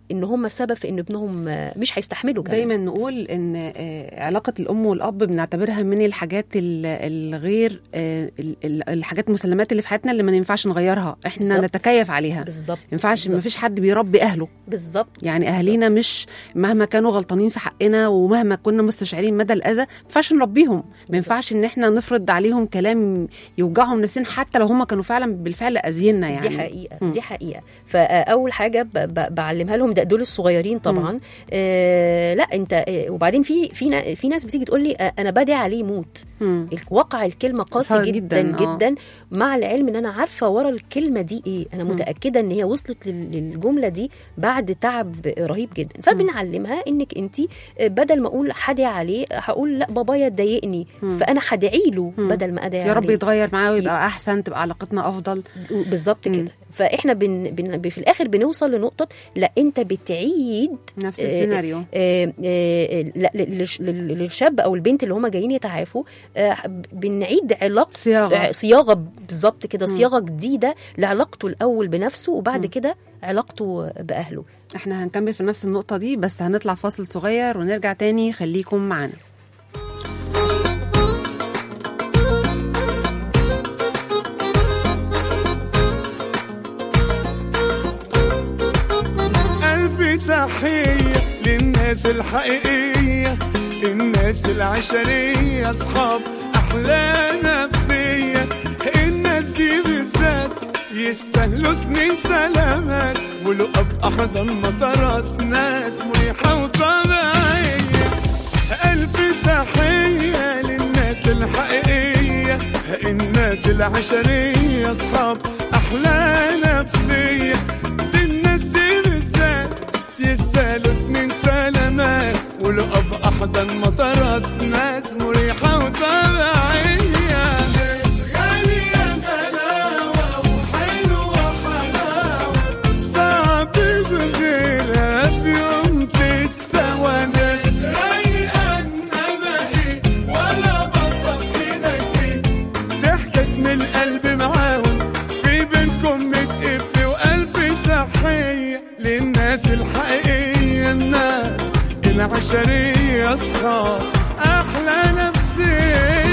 ان هم السبب في ان ابنهم مش هيستحملوا كمان. دايما نقول ان علاقه الام والاب بنعتبرها من الحاجات الغير الحاجات المسلمات اللي في حياتنا اللي ما ينفعش نغيرها، احنا بالزبط. نتكيف عليها بالظبط. ما ينفعش، ما فيش حد بيربي اهله بالظبط. يعني اهالينا مش مهما كانوا غلطانين في حقنا ومهما كنا مستشعرين مدى الاذى ما ينفعش نربيهم، ما ينفعش ان احنا نفرض عليهم كلام يوجعهم نفسيا حتى لو هم كانوا فعلا بالفعل اذينا يعني. دي حقيقه. دي حقيقه. فاول حاجه بعلمها لهم، دول الصغيرين طبعا. لا انت وبعدين في ناس بتيجي تقول لي انا بدعي عليه يموت. الواقع الكلمه قاسي جدا جدا مع العلم ان انا عارفه ورا الكلمه دي ايه. انا متاكده ان هي وصلت للجمله دي بعد تعب رهيب جدا. فبنعلمها انك انت بدل ما اقول هدعي عليه هقول لا بابايا ضايقني فانا هدعي له بدل ما ادعي عليه. يا رب يتغير معاه ويبقى احسن، تبقى علاقتنا افضل. بالظبط كده. فاحنا في الاخر بنوصل لنقطه لا انت بتعيد نفس السيناريو للشاب او البنت اللي هم جايين يتعافوا. بنعيد علاقه صياغه بالظبط كده، صياغه جديده لعلاقته الاول بنفسه وبعد كده علاقته باهله. احنا هنكمل في نفس النقطه دي بس هنطلع فاصل صغير ونرجع تاني، خليكم معانا. تحية للناس الحقيقية، الناس العشرية، أصحاب أحلى نفسية. الناس دي بالذات يستاهلوا سنين سلامات ولقب أحضن مطارات، ناس مريحة وطبيعية. ألف تحية للناس الحقيقية، الناس العشرية، أصحاب أحلى نفسية. يستاهلوا سنين سلامات ولقب أحضن مطارات، ناس مريحة وطبيعية. ناس غالية غلاوة وحلوة حلاوة، صعب بغيرها في يوم تتسوى. ناس رايقة إنما إيه ولا بصة بإيدك، ضحكت من القلب معاهم، في بينكم متقفل. وقلبي تحية للناس الحقيقية، الناس العشرية، أصحاب أحلى نفسية.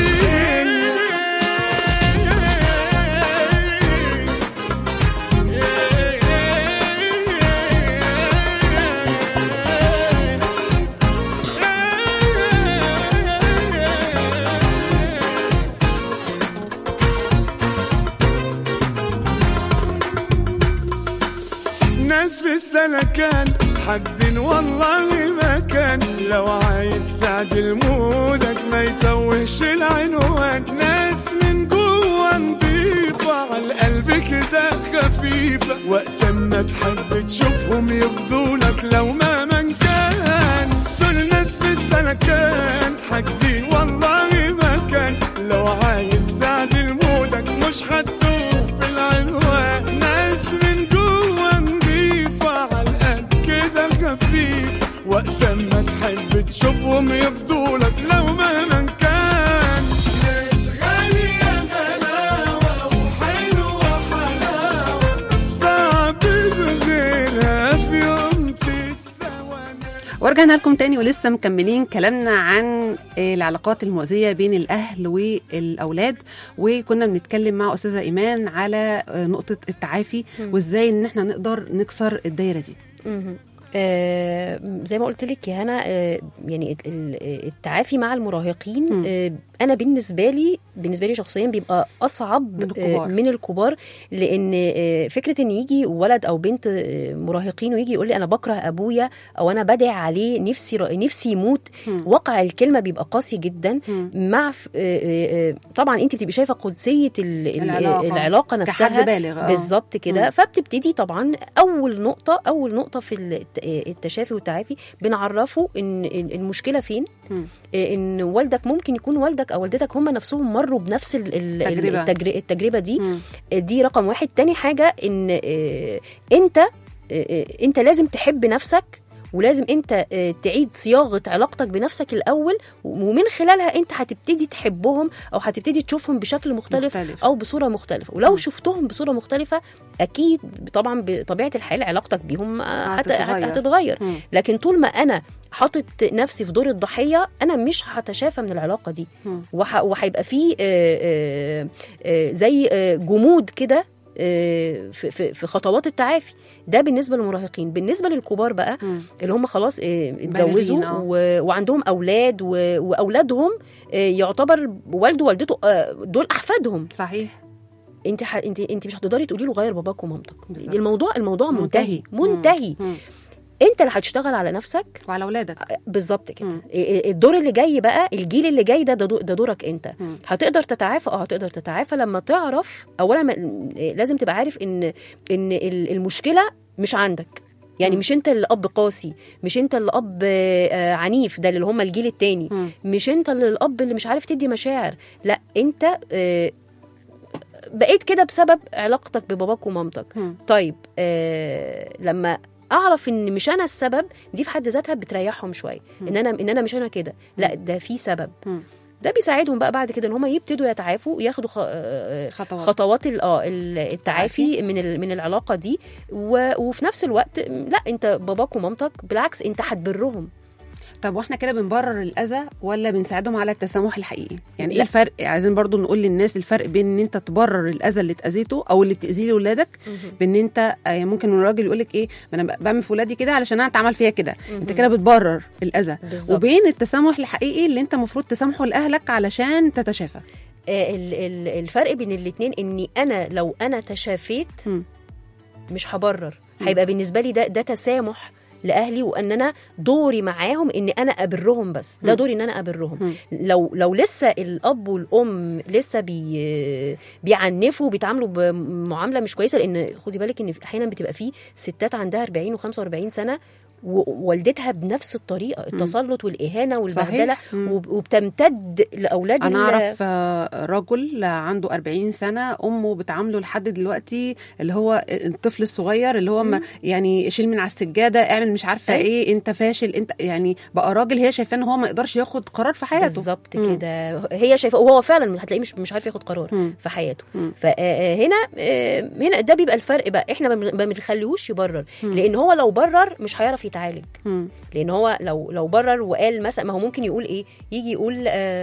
ناس في السلكان حاجزين والله مكان، لو عايز تعدل مودك ما يتوهش العنوان. ناس من جوه نضيفة عالقلب كده خفيفة، وقت ما تحب تشوفهم يفضولك لو ما من كان. دول ناس في السلكان حاجزين والله مكان، لو عايز تعدل مودك مش هتدوخ في العنوان. ناس من جوه نضيفة عالقلب كده خفيف، وقت ما تحب تشوفهم يفضولك لو مهما كان. ناس غالية غلاوة وحلوة حلاوة، صعب بغيرها في يوم تتسوى. ورجعنا لكم تاني ولسه مكملين كلامنا عن العلاقات المؤذية بين الأهل والأولاد، وكنا بنتكلم مع أستاذة إيمان على نقطة التعافي وإزاي إن احنا نقدر نكسر الدايرة دي. زي ما قلت لك يا هنا، يعني التعافي مع المراهقين انا بالنسبه لي شخصيا بيبقى اصعب من الكبار، لان فكره ان يجي ولد او بنت مراهقين ويجي يقول لي انا بكره ابويا او انا بدعي عليه نفسي يموت، واقع الكلمه بيبقى قاسي جدا. مع طبعا انت بتبقي شايفه قدسيه العلاقه نفسها كحد بالغ بالظبط كده. فبتبتدي طبعا اول نقطه في التشافي والتعافي بنعرفه ان المشكله فين، ان والدك ممكن يكون والدك او والدتك هم نفسهم مروا بنفس التجربه دي رقم واحد. تاني حاجه ان انت لازم تحب نفسك ولازم انت تعيد صياغه علاقتك بنفسك الاول، ومن خلالها انت هتبتدي تحبهم او هتبتدي تشوفهم بشكل مختلف. او بصوره مختلفه. ولو شفتهم بصوره مختلفه اكيد طبعا بطبيعه الحال علاقتك بيهم هتتغير. لكن طول ما انا حاطط نفسي في دور الضحيه انا مش هتشافى من العلاقه دي، وهيبقى فيه زي جمود كده في خطوات التعافي. ده بالنسبه للمراهقين. بالنسبه للكبار بقى اللي هم خلاص اتجوزوا وعندهم اولاد واولادهم يعتبر والده ووالدته دول احفادهم. صحيح. انت مش هتقدري تقولي له غير باباك ومامتك. الموضوع منتهي. انت اللي هتشتغل على نفسك وعلى اولادك. بالظبط كده. الدور اللي جاي بقى، الجيل اللي جاي ده دورك انت. هتقدر تتعافى. هتقدر تتعافى لما تعرف اولا لازم تبقى عارف ان المشكله مش عندك. يعني مش انت اللي اب قاسي، مش انت اللي اب عنيف، ده اللي هم الجيل التاني. مش انت اللي الاب اللي مش عارف تدي مشاعر. لا، انت بقيت كده بسبب علاقتك بباباك ومامتك. طيب لما اعرف ان مش انا السبب، دي في حد ذاتها بتريحهم شويه. ان انا مش انا كده، لا ده في سبب. ده بيساعدهم بقى بعد كده ان هم يبتدوا يتعافوا وياخدوا خطوات التعافي من العلاقه دي. وفي نفس الوقت لا، انت باباك ومامتك بالعكس انت هتبرهم. طب واحنا كده بنبرر الاذى ولا بنساعدهم على التسامح الحقيقي؟ يعني ايه الفرق؟ عايزين برضو نقول للناس الفرق بين ان انت تبرر الاذى اللي اتاذيته او اللي بتاذيه لاولادك، بان انت ممكن الراجل يقول لك ايه، ما انا بعمل في ولادي كده علشان انا اتعمل فيها كده، انت كده بتبرر الاذى. وبين التسامح الحقيقي اللي انت المفروض تسامحه لاهلك علشان تتشافى. الفرق بين الاثنين اني انا لو انا تشافيت مش هبرر، هيبقى بالنسبه لي ده تسامح لاهلي، وان انا دوري معاهم ان انا ابرهم. بس ده دوري ان انا ابرهم. لو لسه الاب والام لسه بيعنفوا وبيتعاملوا بمعامله مش كويسه، لان خدي بالك ان احيانا بتبقى فيه ستات عندها 40 و45 سنه ووالدتها بنفس الطريقه، التسلط والاهانه والبهدله، وبتمتد لاولاد. انا اعرف رجل عنده 40 سنه امه بتعامله لحد دلوقتي اللي هو الطفل الصغير اللي هو يعني شيل من على السجاده، اعمل مش عارفه ايه، انت فاشل، انت يعني بقى راجل هي شايفاه ان هو ما يقدرش ياخد قرار في حياته. بالظبط كده. هي شايفه، وهو فعلا هتلاقيه مش عارف ياخد قرار في حياته. فهنا ده بيبقى الفرق بقى. احنا ما بنخليهوش يبرر، لان هو لو برر مش هيعرف يتعالج. لان هو لو برر وقال مثلا، ما هو ممكن يقول ايه، يجي يقول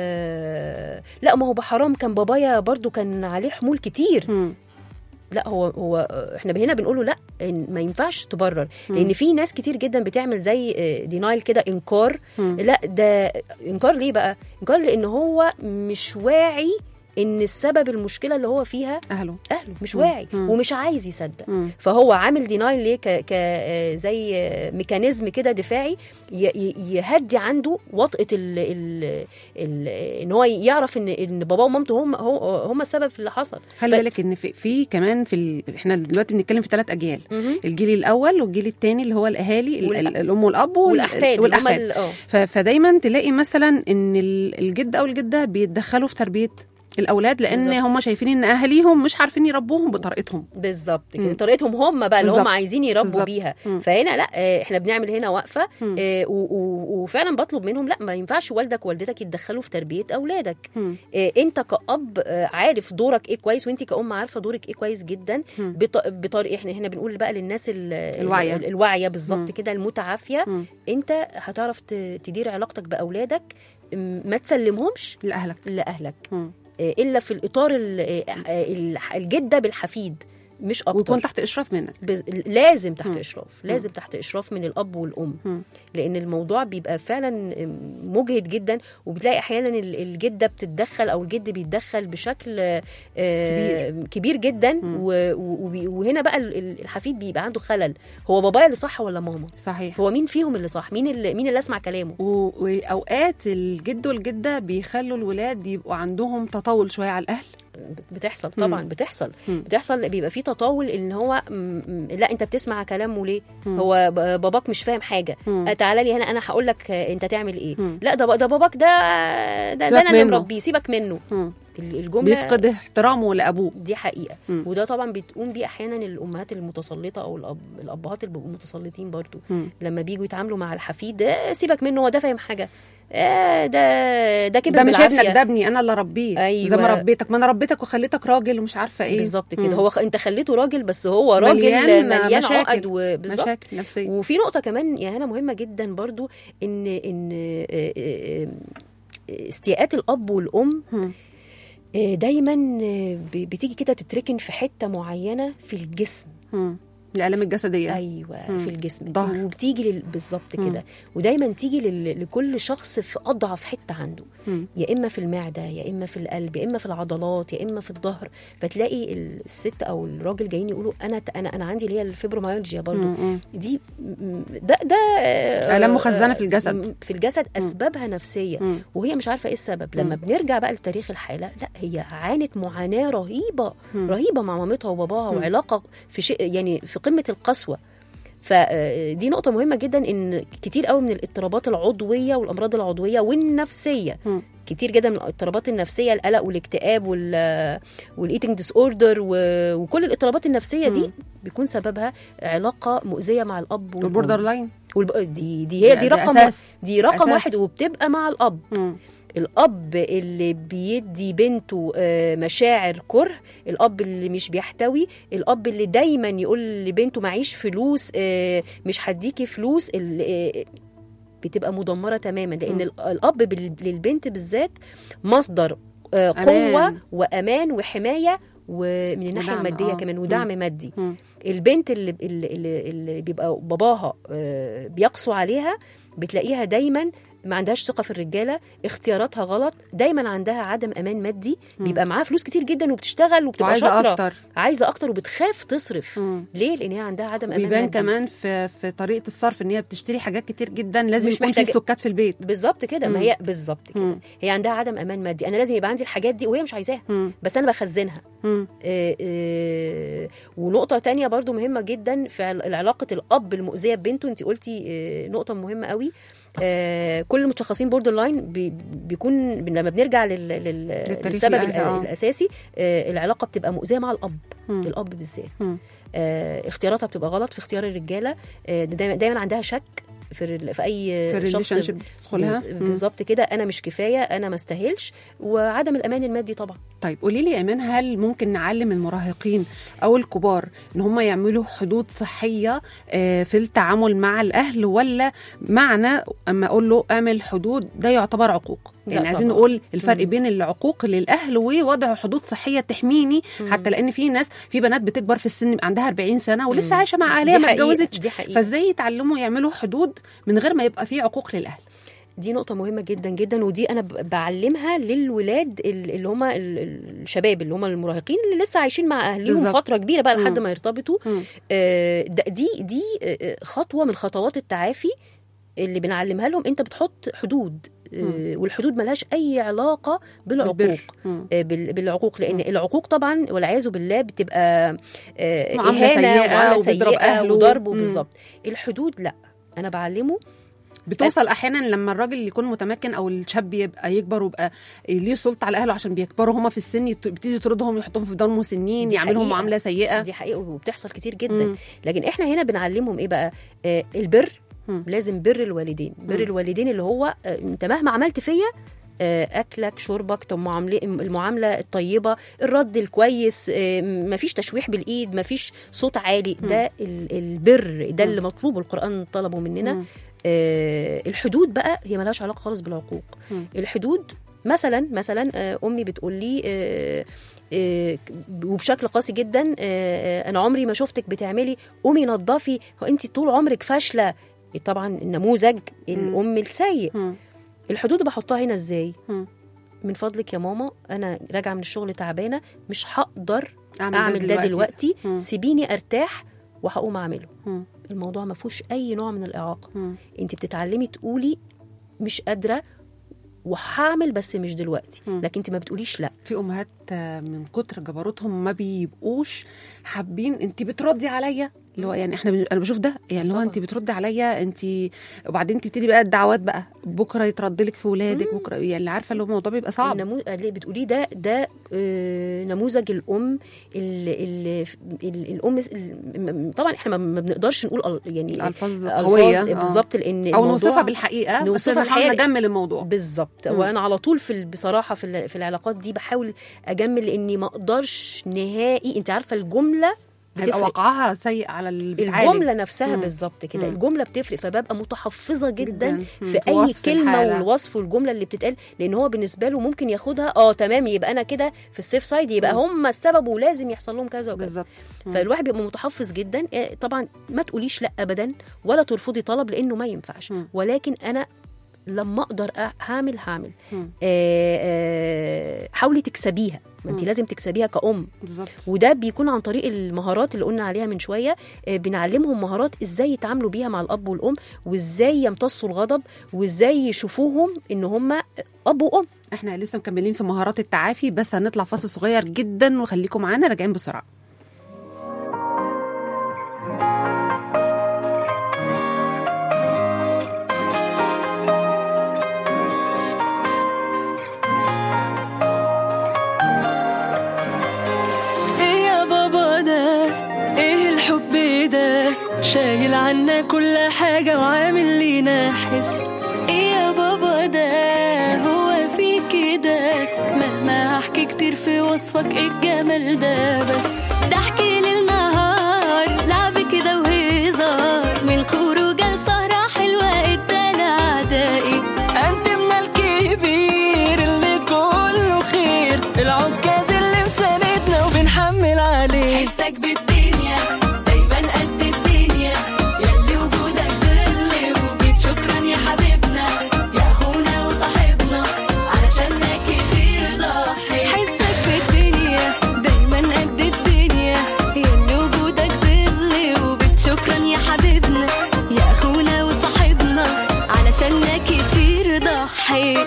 لا ما هو بحرام كان بابايا برضو كان عليه حمول كتير. لا، هو احنا هنا بنقوله لا، ما ينفعش تبرر، لان في ناس كتير جدا بتعمل زي دينايل كده، انكار. لا، ده انكار ليه بقى؟ انكار لان هو مش واعي ان السبب المشكله اللي هو فيها اهله مش واعي ومش عايز يصدق. فهو عامل دينايل ليه زي ميكانيزم كده دفاعي يهدي عنده وطئه ان هو يعرف ان باباه ومامته هم السبب في اللي حصل. خلي بالك ان في كمان احنا دلوقتي بنتكلم في 3 اجيال، الجيل الاول والجيل الثاني اللي هو الاهالي، الام والاب والاحفاد. فدايما تلاقي مثلا ان الجد او الجده بيتدخلوا في تربيه الاولاد، لان هم شايفين ان اهاليهم مش عارفين يربوهم بطريقتهم. بالظبط كده، طريقتهم هم بقى اللي هم عايزين يربوا بيها. فهنا لا، احنا بنعمل هنا وقفه، وفعلا بطلب منهم لا، ما ينفعش والدك ووالدتك يتدخلوا في تربيه اولادك. انت كأب عارف دورك ايه كويس، وانت كأم عارفه دورك ايه كويس جدا. بطريقه احنا هنا بنقول بقى للناس الواعيه بالظبط كده، المتعافيه. انت هتعرف تدير علاقتك باولادك، ما تسلمهمش لاهلك الا في الاطار الجده بالحفيد، مش اكتر. ويكون تحت اشراف منك. لازم تحت اشراف، لازم تحت اشراف من الاب والام. لان الموضوع بيبقى فعلا مجهد جدا، وبتلاقي احيانا الجده بتتدخل او الجد بيتدخل بشكل كبير جدا. وهنا بقى الحفيد بيبقى عنده خلل، هو بابايا اللي صح ولا ماما؟ صحيح. هو مين فيهم اللي صح؟ مين اللي اسمع كلامه؟ واوقات الجد والجده بيخلوا الولاد يبقوا عندهم تطاول شويه على الاهل. بتحصل طبعا. بتحصل بيبقى فيه تطاول، ان هو لا انت بتسمع كلامه ليه؟ هو باباك مش فاهم حاجه، تعالى لي هنا انا هقول لك انت تعمل ايه. لا، ده باباك ده انا اللي مربيه، سيبك منه. الجمله بيفقد احترامه لابوه. دي حقيقه. وده طبعا بتقوم بيه احيانا الامهات المتسلطه او الابهات المتسلطين برضو. لما بيجوا يتعاملوا مع الحفيد، سيبك منه، هو ده فاهم حاجه، ده كبر ده مش بالعافية. ابنك، ده ابني انا اللي ربيه. أيوة. زي ما ربيتك، ما انا ربيتك وخليتك راجل ومش عارفه ايه. بالظبط كده. هو انت خليته راجل، بس هو راجل مليان عقد مشاكل نفسيه. وفي نقطه كمان يعني هنا مهمه جدا برضو، ان استياءات الاب والام دايما بتيجي كده تتركن في حته معينه في الجسم. الآلام الجسدية. أيوة. في الجسم ظهر. وبتيجي بالظبط كده. ودايما تيجي لكل شخص في أضعف حتة عنده. يا إما في المعدة، يا إما في القلب، يا إما في العضلات، يا إما في الظهر. فتلاقي الست أو الراجل جايين يقولوا أنا عندي اللي هي الفيبروميالجيا برضو. دي ده آلام مخزنة في الجسد. في الجسد أسبابها نفسية. وهي مش عارفة إيه السبب. لما بنرجع بقى لتاريخ الحالة، لا هي عانت معاناة رهيبة رهيبة مع مامتها وباباها، وعلاقة في شيء يعني في قمة القسوة. فدي نقطة مهمة جدا، إن كتير قوي من الاضطرابات العضوية والأمراض العضوية والنفسية، كتير جدا من الاضطرابات النفسية، القلق والاكتئاب والإيتنج ديس أوردر وكل الاضطرابات النفسية دي بيكون سببها علاقة مؤذية مع الأب والبوردر لاين. دي رقم واحد، وبتبقى مع الأب. الأب اللي بيدي بنته مشاعر كره، الأب اللي مش بيحتوي، الأب اللي دايما يقول لبنته معيش فلوس، مش هديكي فلوس، بتبقى مدمرة تماما. لأن الأب للبنت بالذات مصدر قوة وأمان وحماية، ومن الناحية المادية كمان، ودعم مادي. البنت اللي بيبقى باباها بيقسو عليها، بتلاقيها دايما ما عندهاش ثقة في الرجالة، اختياراتها غلط، دايما عندها عدم أمان مادي. بيبقى معاها فلوس كتير جدا وبتشتغل وبتبقى شاطرة، عايزة أكتر وبتخاف تصرف. ليه؟ لأن هي عندها عدم أمان مادي. بيبان كمان في طريقة الصرف، إن هي بتشتري حاجات كتير جدا، لازم يكون في ستوكات في البيت. بالظبط كده. ما هي بالظبط كده. هي عندها عدم أمان مادي، أنا لازم يبقى عندي الحاجات دي وهي مش عايزاها، بس أنا بخزنها. ونقطة تانية برضو مهمة جدا في علاقة الأب المؤذية ببنته. أنت قلتي نقطة مهمة قوي. كل المتشخصين بوردر لاين بيكون لما بنرجع للسبب الأساسي، العلاقة بتبقى مؤذية مع الأب. الأب بالذات اختياراتها بتبقى غلط في اختيار الرجالة. دايما عندها شك في اي شخص تدخلها. بالظبط كده. انا مش كفايه، انا ما استاهلش، وعدم الامان المادي طبعا. طيب قولي لي يا ايمان، هل ممكن نعلم المراهقين او الكبار ان هم يعملوا حدود صحيه في التعامل مع الاهل، ولا معنى اما اقول له اعمل حدود ده يعتبر عقوق؟ يعني عايزين نقول الفرق بين العقوق للاهل ووضع حدود صحيه تحميني. حتى لان في ناس، في بنات بتكبر في السن عندها 40 سنه ولسه عايشه مع اهلها ما اتجوزتش، فازاي يتعلموا يعملوا حدود من غير ما يبقى في عقوق للاهل؟ دي نقطة مهمة جدا جدا، ودي أنا بعلمها للولاد اللي هم الشباب اللي هم المراهقين اللي لسه عايشين مع أهلهم فترة كبيرة بقى لحد ما يرتبطوا. دي خطوة من خطوات التعافي اللي بنعلمها لهم. أنت بتحط حدود، والحدود ملهاش أي علاقة بالعقوق. بالعقوق، لأن العقوق طبعا والعياذ بالله بتبقى إهانة وسيئة وضرب. بالظبط. الحدود لا، أنا بعلمه. بتوصل احيانا لما الراجل يكون متمكن او الشاب يبقى يكبر ويبقى ليه سلطه على اهله، عشان بيكبروا هما في السن يبتدي يطردهم ويحطهم في دار مسنين، يعملهم معامله سيئه. دي حقيقه وبتحصل كتير جدا. لكن احنا هنا بنعلمهم ايه بقى؟ البر. لازم بر الوالدين. بر الوالدين اللي هو انت مهما عملت فيا، اكلك شربك، المعامله الطيبه، الرد الكويس، مفيش تشويح بالايد، مفيش صوت عالي. ده البر، ده اللي مطلوب، القرآن طلبه مننا. الحدود بقى هي ملهاش علاقه خالص بالعقوق. الحدود مثلا امي بتقول لي وبشكل قاسي جدا، انا عمري ما شفتك بتعملي، قومي نظفي، انت طول عمرك فاشله. طبعا النموذج الام السيء. الحدود بحطها هنا ازاي؟ من فضلك يا ماما، انا راجعه من الشغل تعبانه، مش هقدر اعمل ده دلوقتي. سيبيني ارتاح وهقوم اعمله. الموضوع ما فيهوش اي نوع من الاعاقه. انت بتتعلمي تقولي مش قادره وهعمل بس مش دلوقتي، لكن انت ما بتقوليش لا. في امهات من كتر جبروتهم ما بيبقوش حابين، انت بتردي عليا اللي هو يعني انا بشوف ده، يعني اللي هو انت بترد عليا انت، وبعدين تبتدي بقى الدعوات بقى بكره يترد لك في ولادك بكره، يعني اللي عارفه اللي هو الموضوع بيبقى صعب. اللي بتقوليه ده نموذج الام الام. طبعا احنا ما بنقدرش نقول يعني الفاظ قويه بالظبط، لان او نوصفها بالحقيقه، بس نحاول نجمل الموضوع بالظبط. وانا على طول بصراحه في العلاقات دي بحاول اجمل، لاني ما اقدرش نهائي. انت عارفه الجمله هيبقى وقعها سيء على الجمله نفسها بالظبط كده. الجمله بتفرق، فببقى متحفظه جدا في اي كلمه والوصف والجمله اللي بتتقال، لان هو بالنسبه له ممكن ياخدها تمام، يبقى انا كده في السيف سايد، يبقى هم السبب ولازم يحصل لهم كذا وكذا بالظبط. فالواحد بيبقى متحفظ جدا. طبعا ما تقوليش لا ابدا، ولا ترفضي طلب، لانه ما ينفعش. ولكن انا لما اقدر هعمل حاولي تكسبيها. ما انت لازم تكسبيها كأم بالظبط. وده بيكون عن طريق المهارات اللي قلنا عليها من شويه. بنعلمهم مهارات ازاي يتعاملوا بيها مع الاب والام، وازاي يمتصوا الغضب، وازاي يشوفوهم ان هم اب وام. احنا لسه مكملين في مهارات التعافي، بس هنطلع فاصل صغير جدا وخليكم معانا راجعين بسرعه. شايل عنا كل حاجة وعامل لينا حس. ايه يا بابا ده هو في كده؟ مهما احكي كتير في وصفك الجمال ده، بس ده احكي للنهار لعب كده وهزار، من خروجة لسهرة حلوة الدلع اعدائي. انت من الكبير اللي كله خير، العكاز اللي مساندنا وبنحمل عليه. حسك بالدنيا عشانك كتير ضحيت.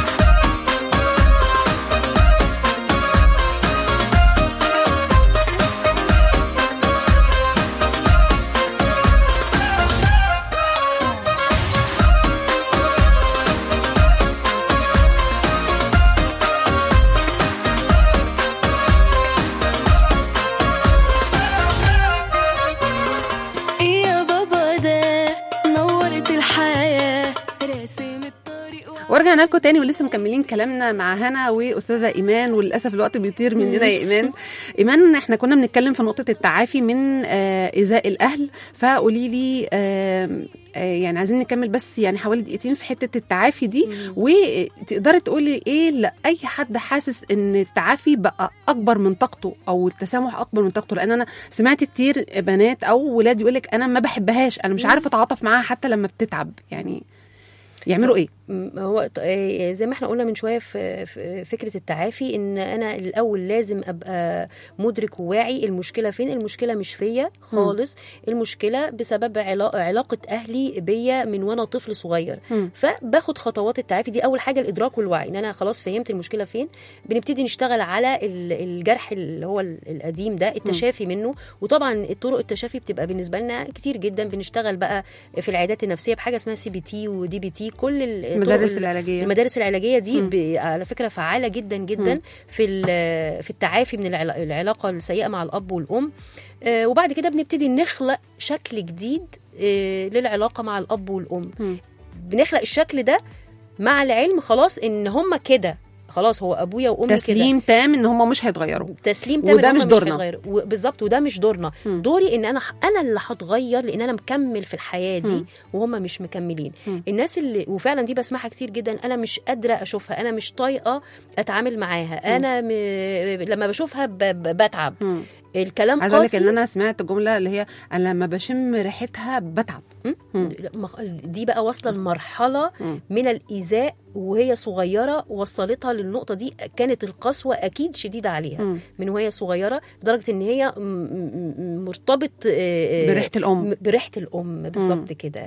ورجعنا لكم تاني ولسه مكملين كلامنا مع هنا واستاذه ايمان، وللاسف الوقت بيطير مننا يا ايمان. ايمان، احنا كنا بنتكلم في نقطه التعافي من ايذاء الاهل، فقولي لي يعني عايزين نكمل بس يعني حوالي دقيقتين في حته التعافي دي، وتقدري تقولي ايه لاي حد حاسس ان التعافي بقى اكبر من طاقته او التسامح اكبر من طاقته؟ لان انا سمعت كتير بنات او ولاد يقولك انا ما بحبهاش، انا مش عارفه اتعاطف معاها حتى لما بتتعب، يعني يعملوا ايه؟ هو زي ما احنا قلنا من شويه في فكره التعافي، ان انا الاول لازم ابقى مدرك وواعي المشكله فين. المشكله مش فيا خالص، المشكله بسبب علاقه اهلي بيا من وانا طفل صغير. فباخد خطوات التعافي دي. اول حاجه الادراك والوعي، ان انا خلاص فهمت المشكله فين. بنبتدي نشتغل على الجرح اللي هو القديم ده، التشافي منه. وطبعا الطرق التشافي بتبقى بالنسبه لنا كتير جدا. بنشتغل بقى في العيادات النفسيه بحاجه اسمها CBT ودي بي تي، كل المدارس العلاجيه دي على فكره فعاله جدا جدا في التعافي من العلاقه السيئه مع الاب والام. وبعد كده بنبتدي نخلق شكل جديد للعلاقه مع الاب والام. بنخلق الشكل ده مع العلم خلاص ان هم كده، خلاص هو ابويا وامي كده، تسليم تام ان هم مش هيتغيروا، تسليم تام، وده مش دورنا بالظبط. وده مش دورنا. دوري ان انا اللي هتغير، لان انا مكمل في الحياه دي وهم مش مكملين. الناس اللي وفعلا دي بسمعها كتير جدا، انا مش قادره اشوفها، انا مش طايقه اتعامل معاها، انا لما بشوفها بتعب. الكلام عايزه اقول لك ان انا سمعت الجمله اللي هي انا لما بشم ريحتها بتعب. دي بقى واصله لمرحله من الايذاء وهي صغيره، وصلتها للنقطه دي. كانت القسوه اكيد شديده عليها من وهي صغيره، لدرجه ان هي مرتبط بريحه الام بالظبط كده.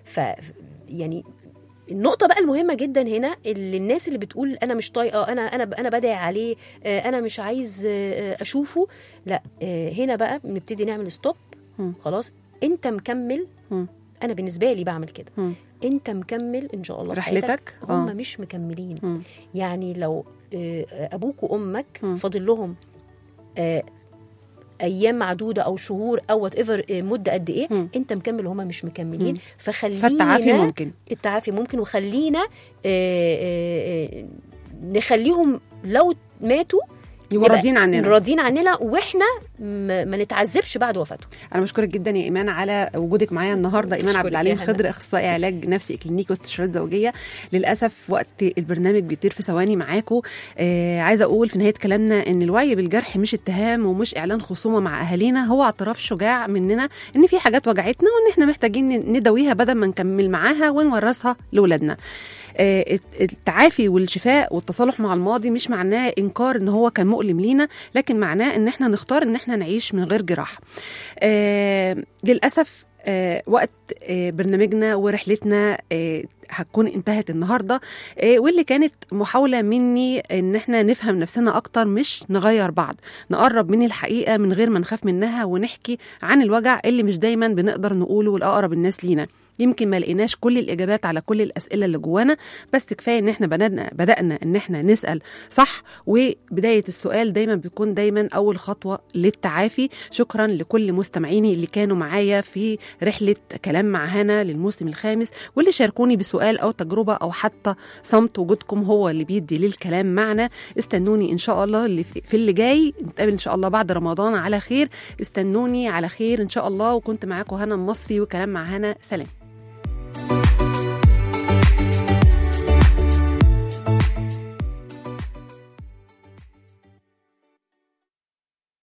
يعني النقطة بقى المهمة جدا هنا، اللي الناس اللي بتقول أنا مش طايقة، أنا بدعي عليه، أنا مش عايز أشوفه، لا، هنا بقى بنبتدي نعمل ستوب خلاص انت مكمل. انا بالنسبه لي بعمل كده. انت مكمل ان شاء الله رحلتك، هم مش مكملين. يعني لو ابوك وامك فاضل لهم ايام معدوده او شهور او وات ايفر مده قد ايه، انت مكمل وهم مش مكملين. فخلينا التعافي ممكن وخلينا نخليهم لو ماتوا راضيين عننا واحنا ما نتعذبش بعد وفاته. انا بشكرك جدا يا ايمان على وجودك معايا النهارده. ايمان عبد العليم خضر، اخصائي علاج نفسي كلينيكي واستشارات زوجيه. للاسف وقت البرنامج بيطير في ثواني معاكم. عايزه اقول في نهايه كلامنا ان الوعي بالجرح مش اتهام ومش اعلان خصومه مع اهالينا، هو اعتراف شجاع مننا ان في حاجات وجعتنا وان احنا محتاجين نداويها بدل ما نكمل معاها ونورثها لاولادنا. التعافي والشفاء والتصالح مع الماضي مش معناه انكار ان هو كان مؤلم لينا، لكن معناه ان احنا نختار ان احنا نعيش من غير جراح. للاسف وقت برنامجنا ورحلتنا هتكون انتهت النهارده، واللي كانت محاوله مني ان احنا نفهم نفسنا اكتر مش نغير بعض، نقرب من الحقيقه من غير ما نخاف منها، ونحكي عن الوجع اللي مش دايما بنقدر نقوله لاقرب الناس لينا. يمكن ما لقيناش كل الإجابات على كل الأسئلة اللي جوانا، بس كفاية إن إحنا بدأنا إن إحنا نسأل صح، وبداية السؤال دايما بتكون دايما أول خطوة للتعافي. شكرا لكل مستمعيني اللي كانوا معايا في رحلة كلام مع هنا للموسم الخامس، واللي شاركوني بسؤال أو تجربة أو حتى صمت. وجودكم هو اللي بيدي للكلام معنى. استنوني إن شاء الله اللي في اللي جاي، نتقابل إن شاء الله بعد رمضان على خير. استنوني على خير إن شاء الله. وكنت معاكم هنا المصري وكلام مع هنا. سلام.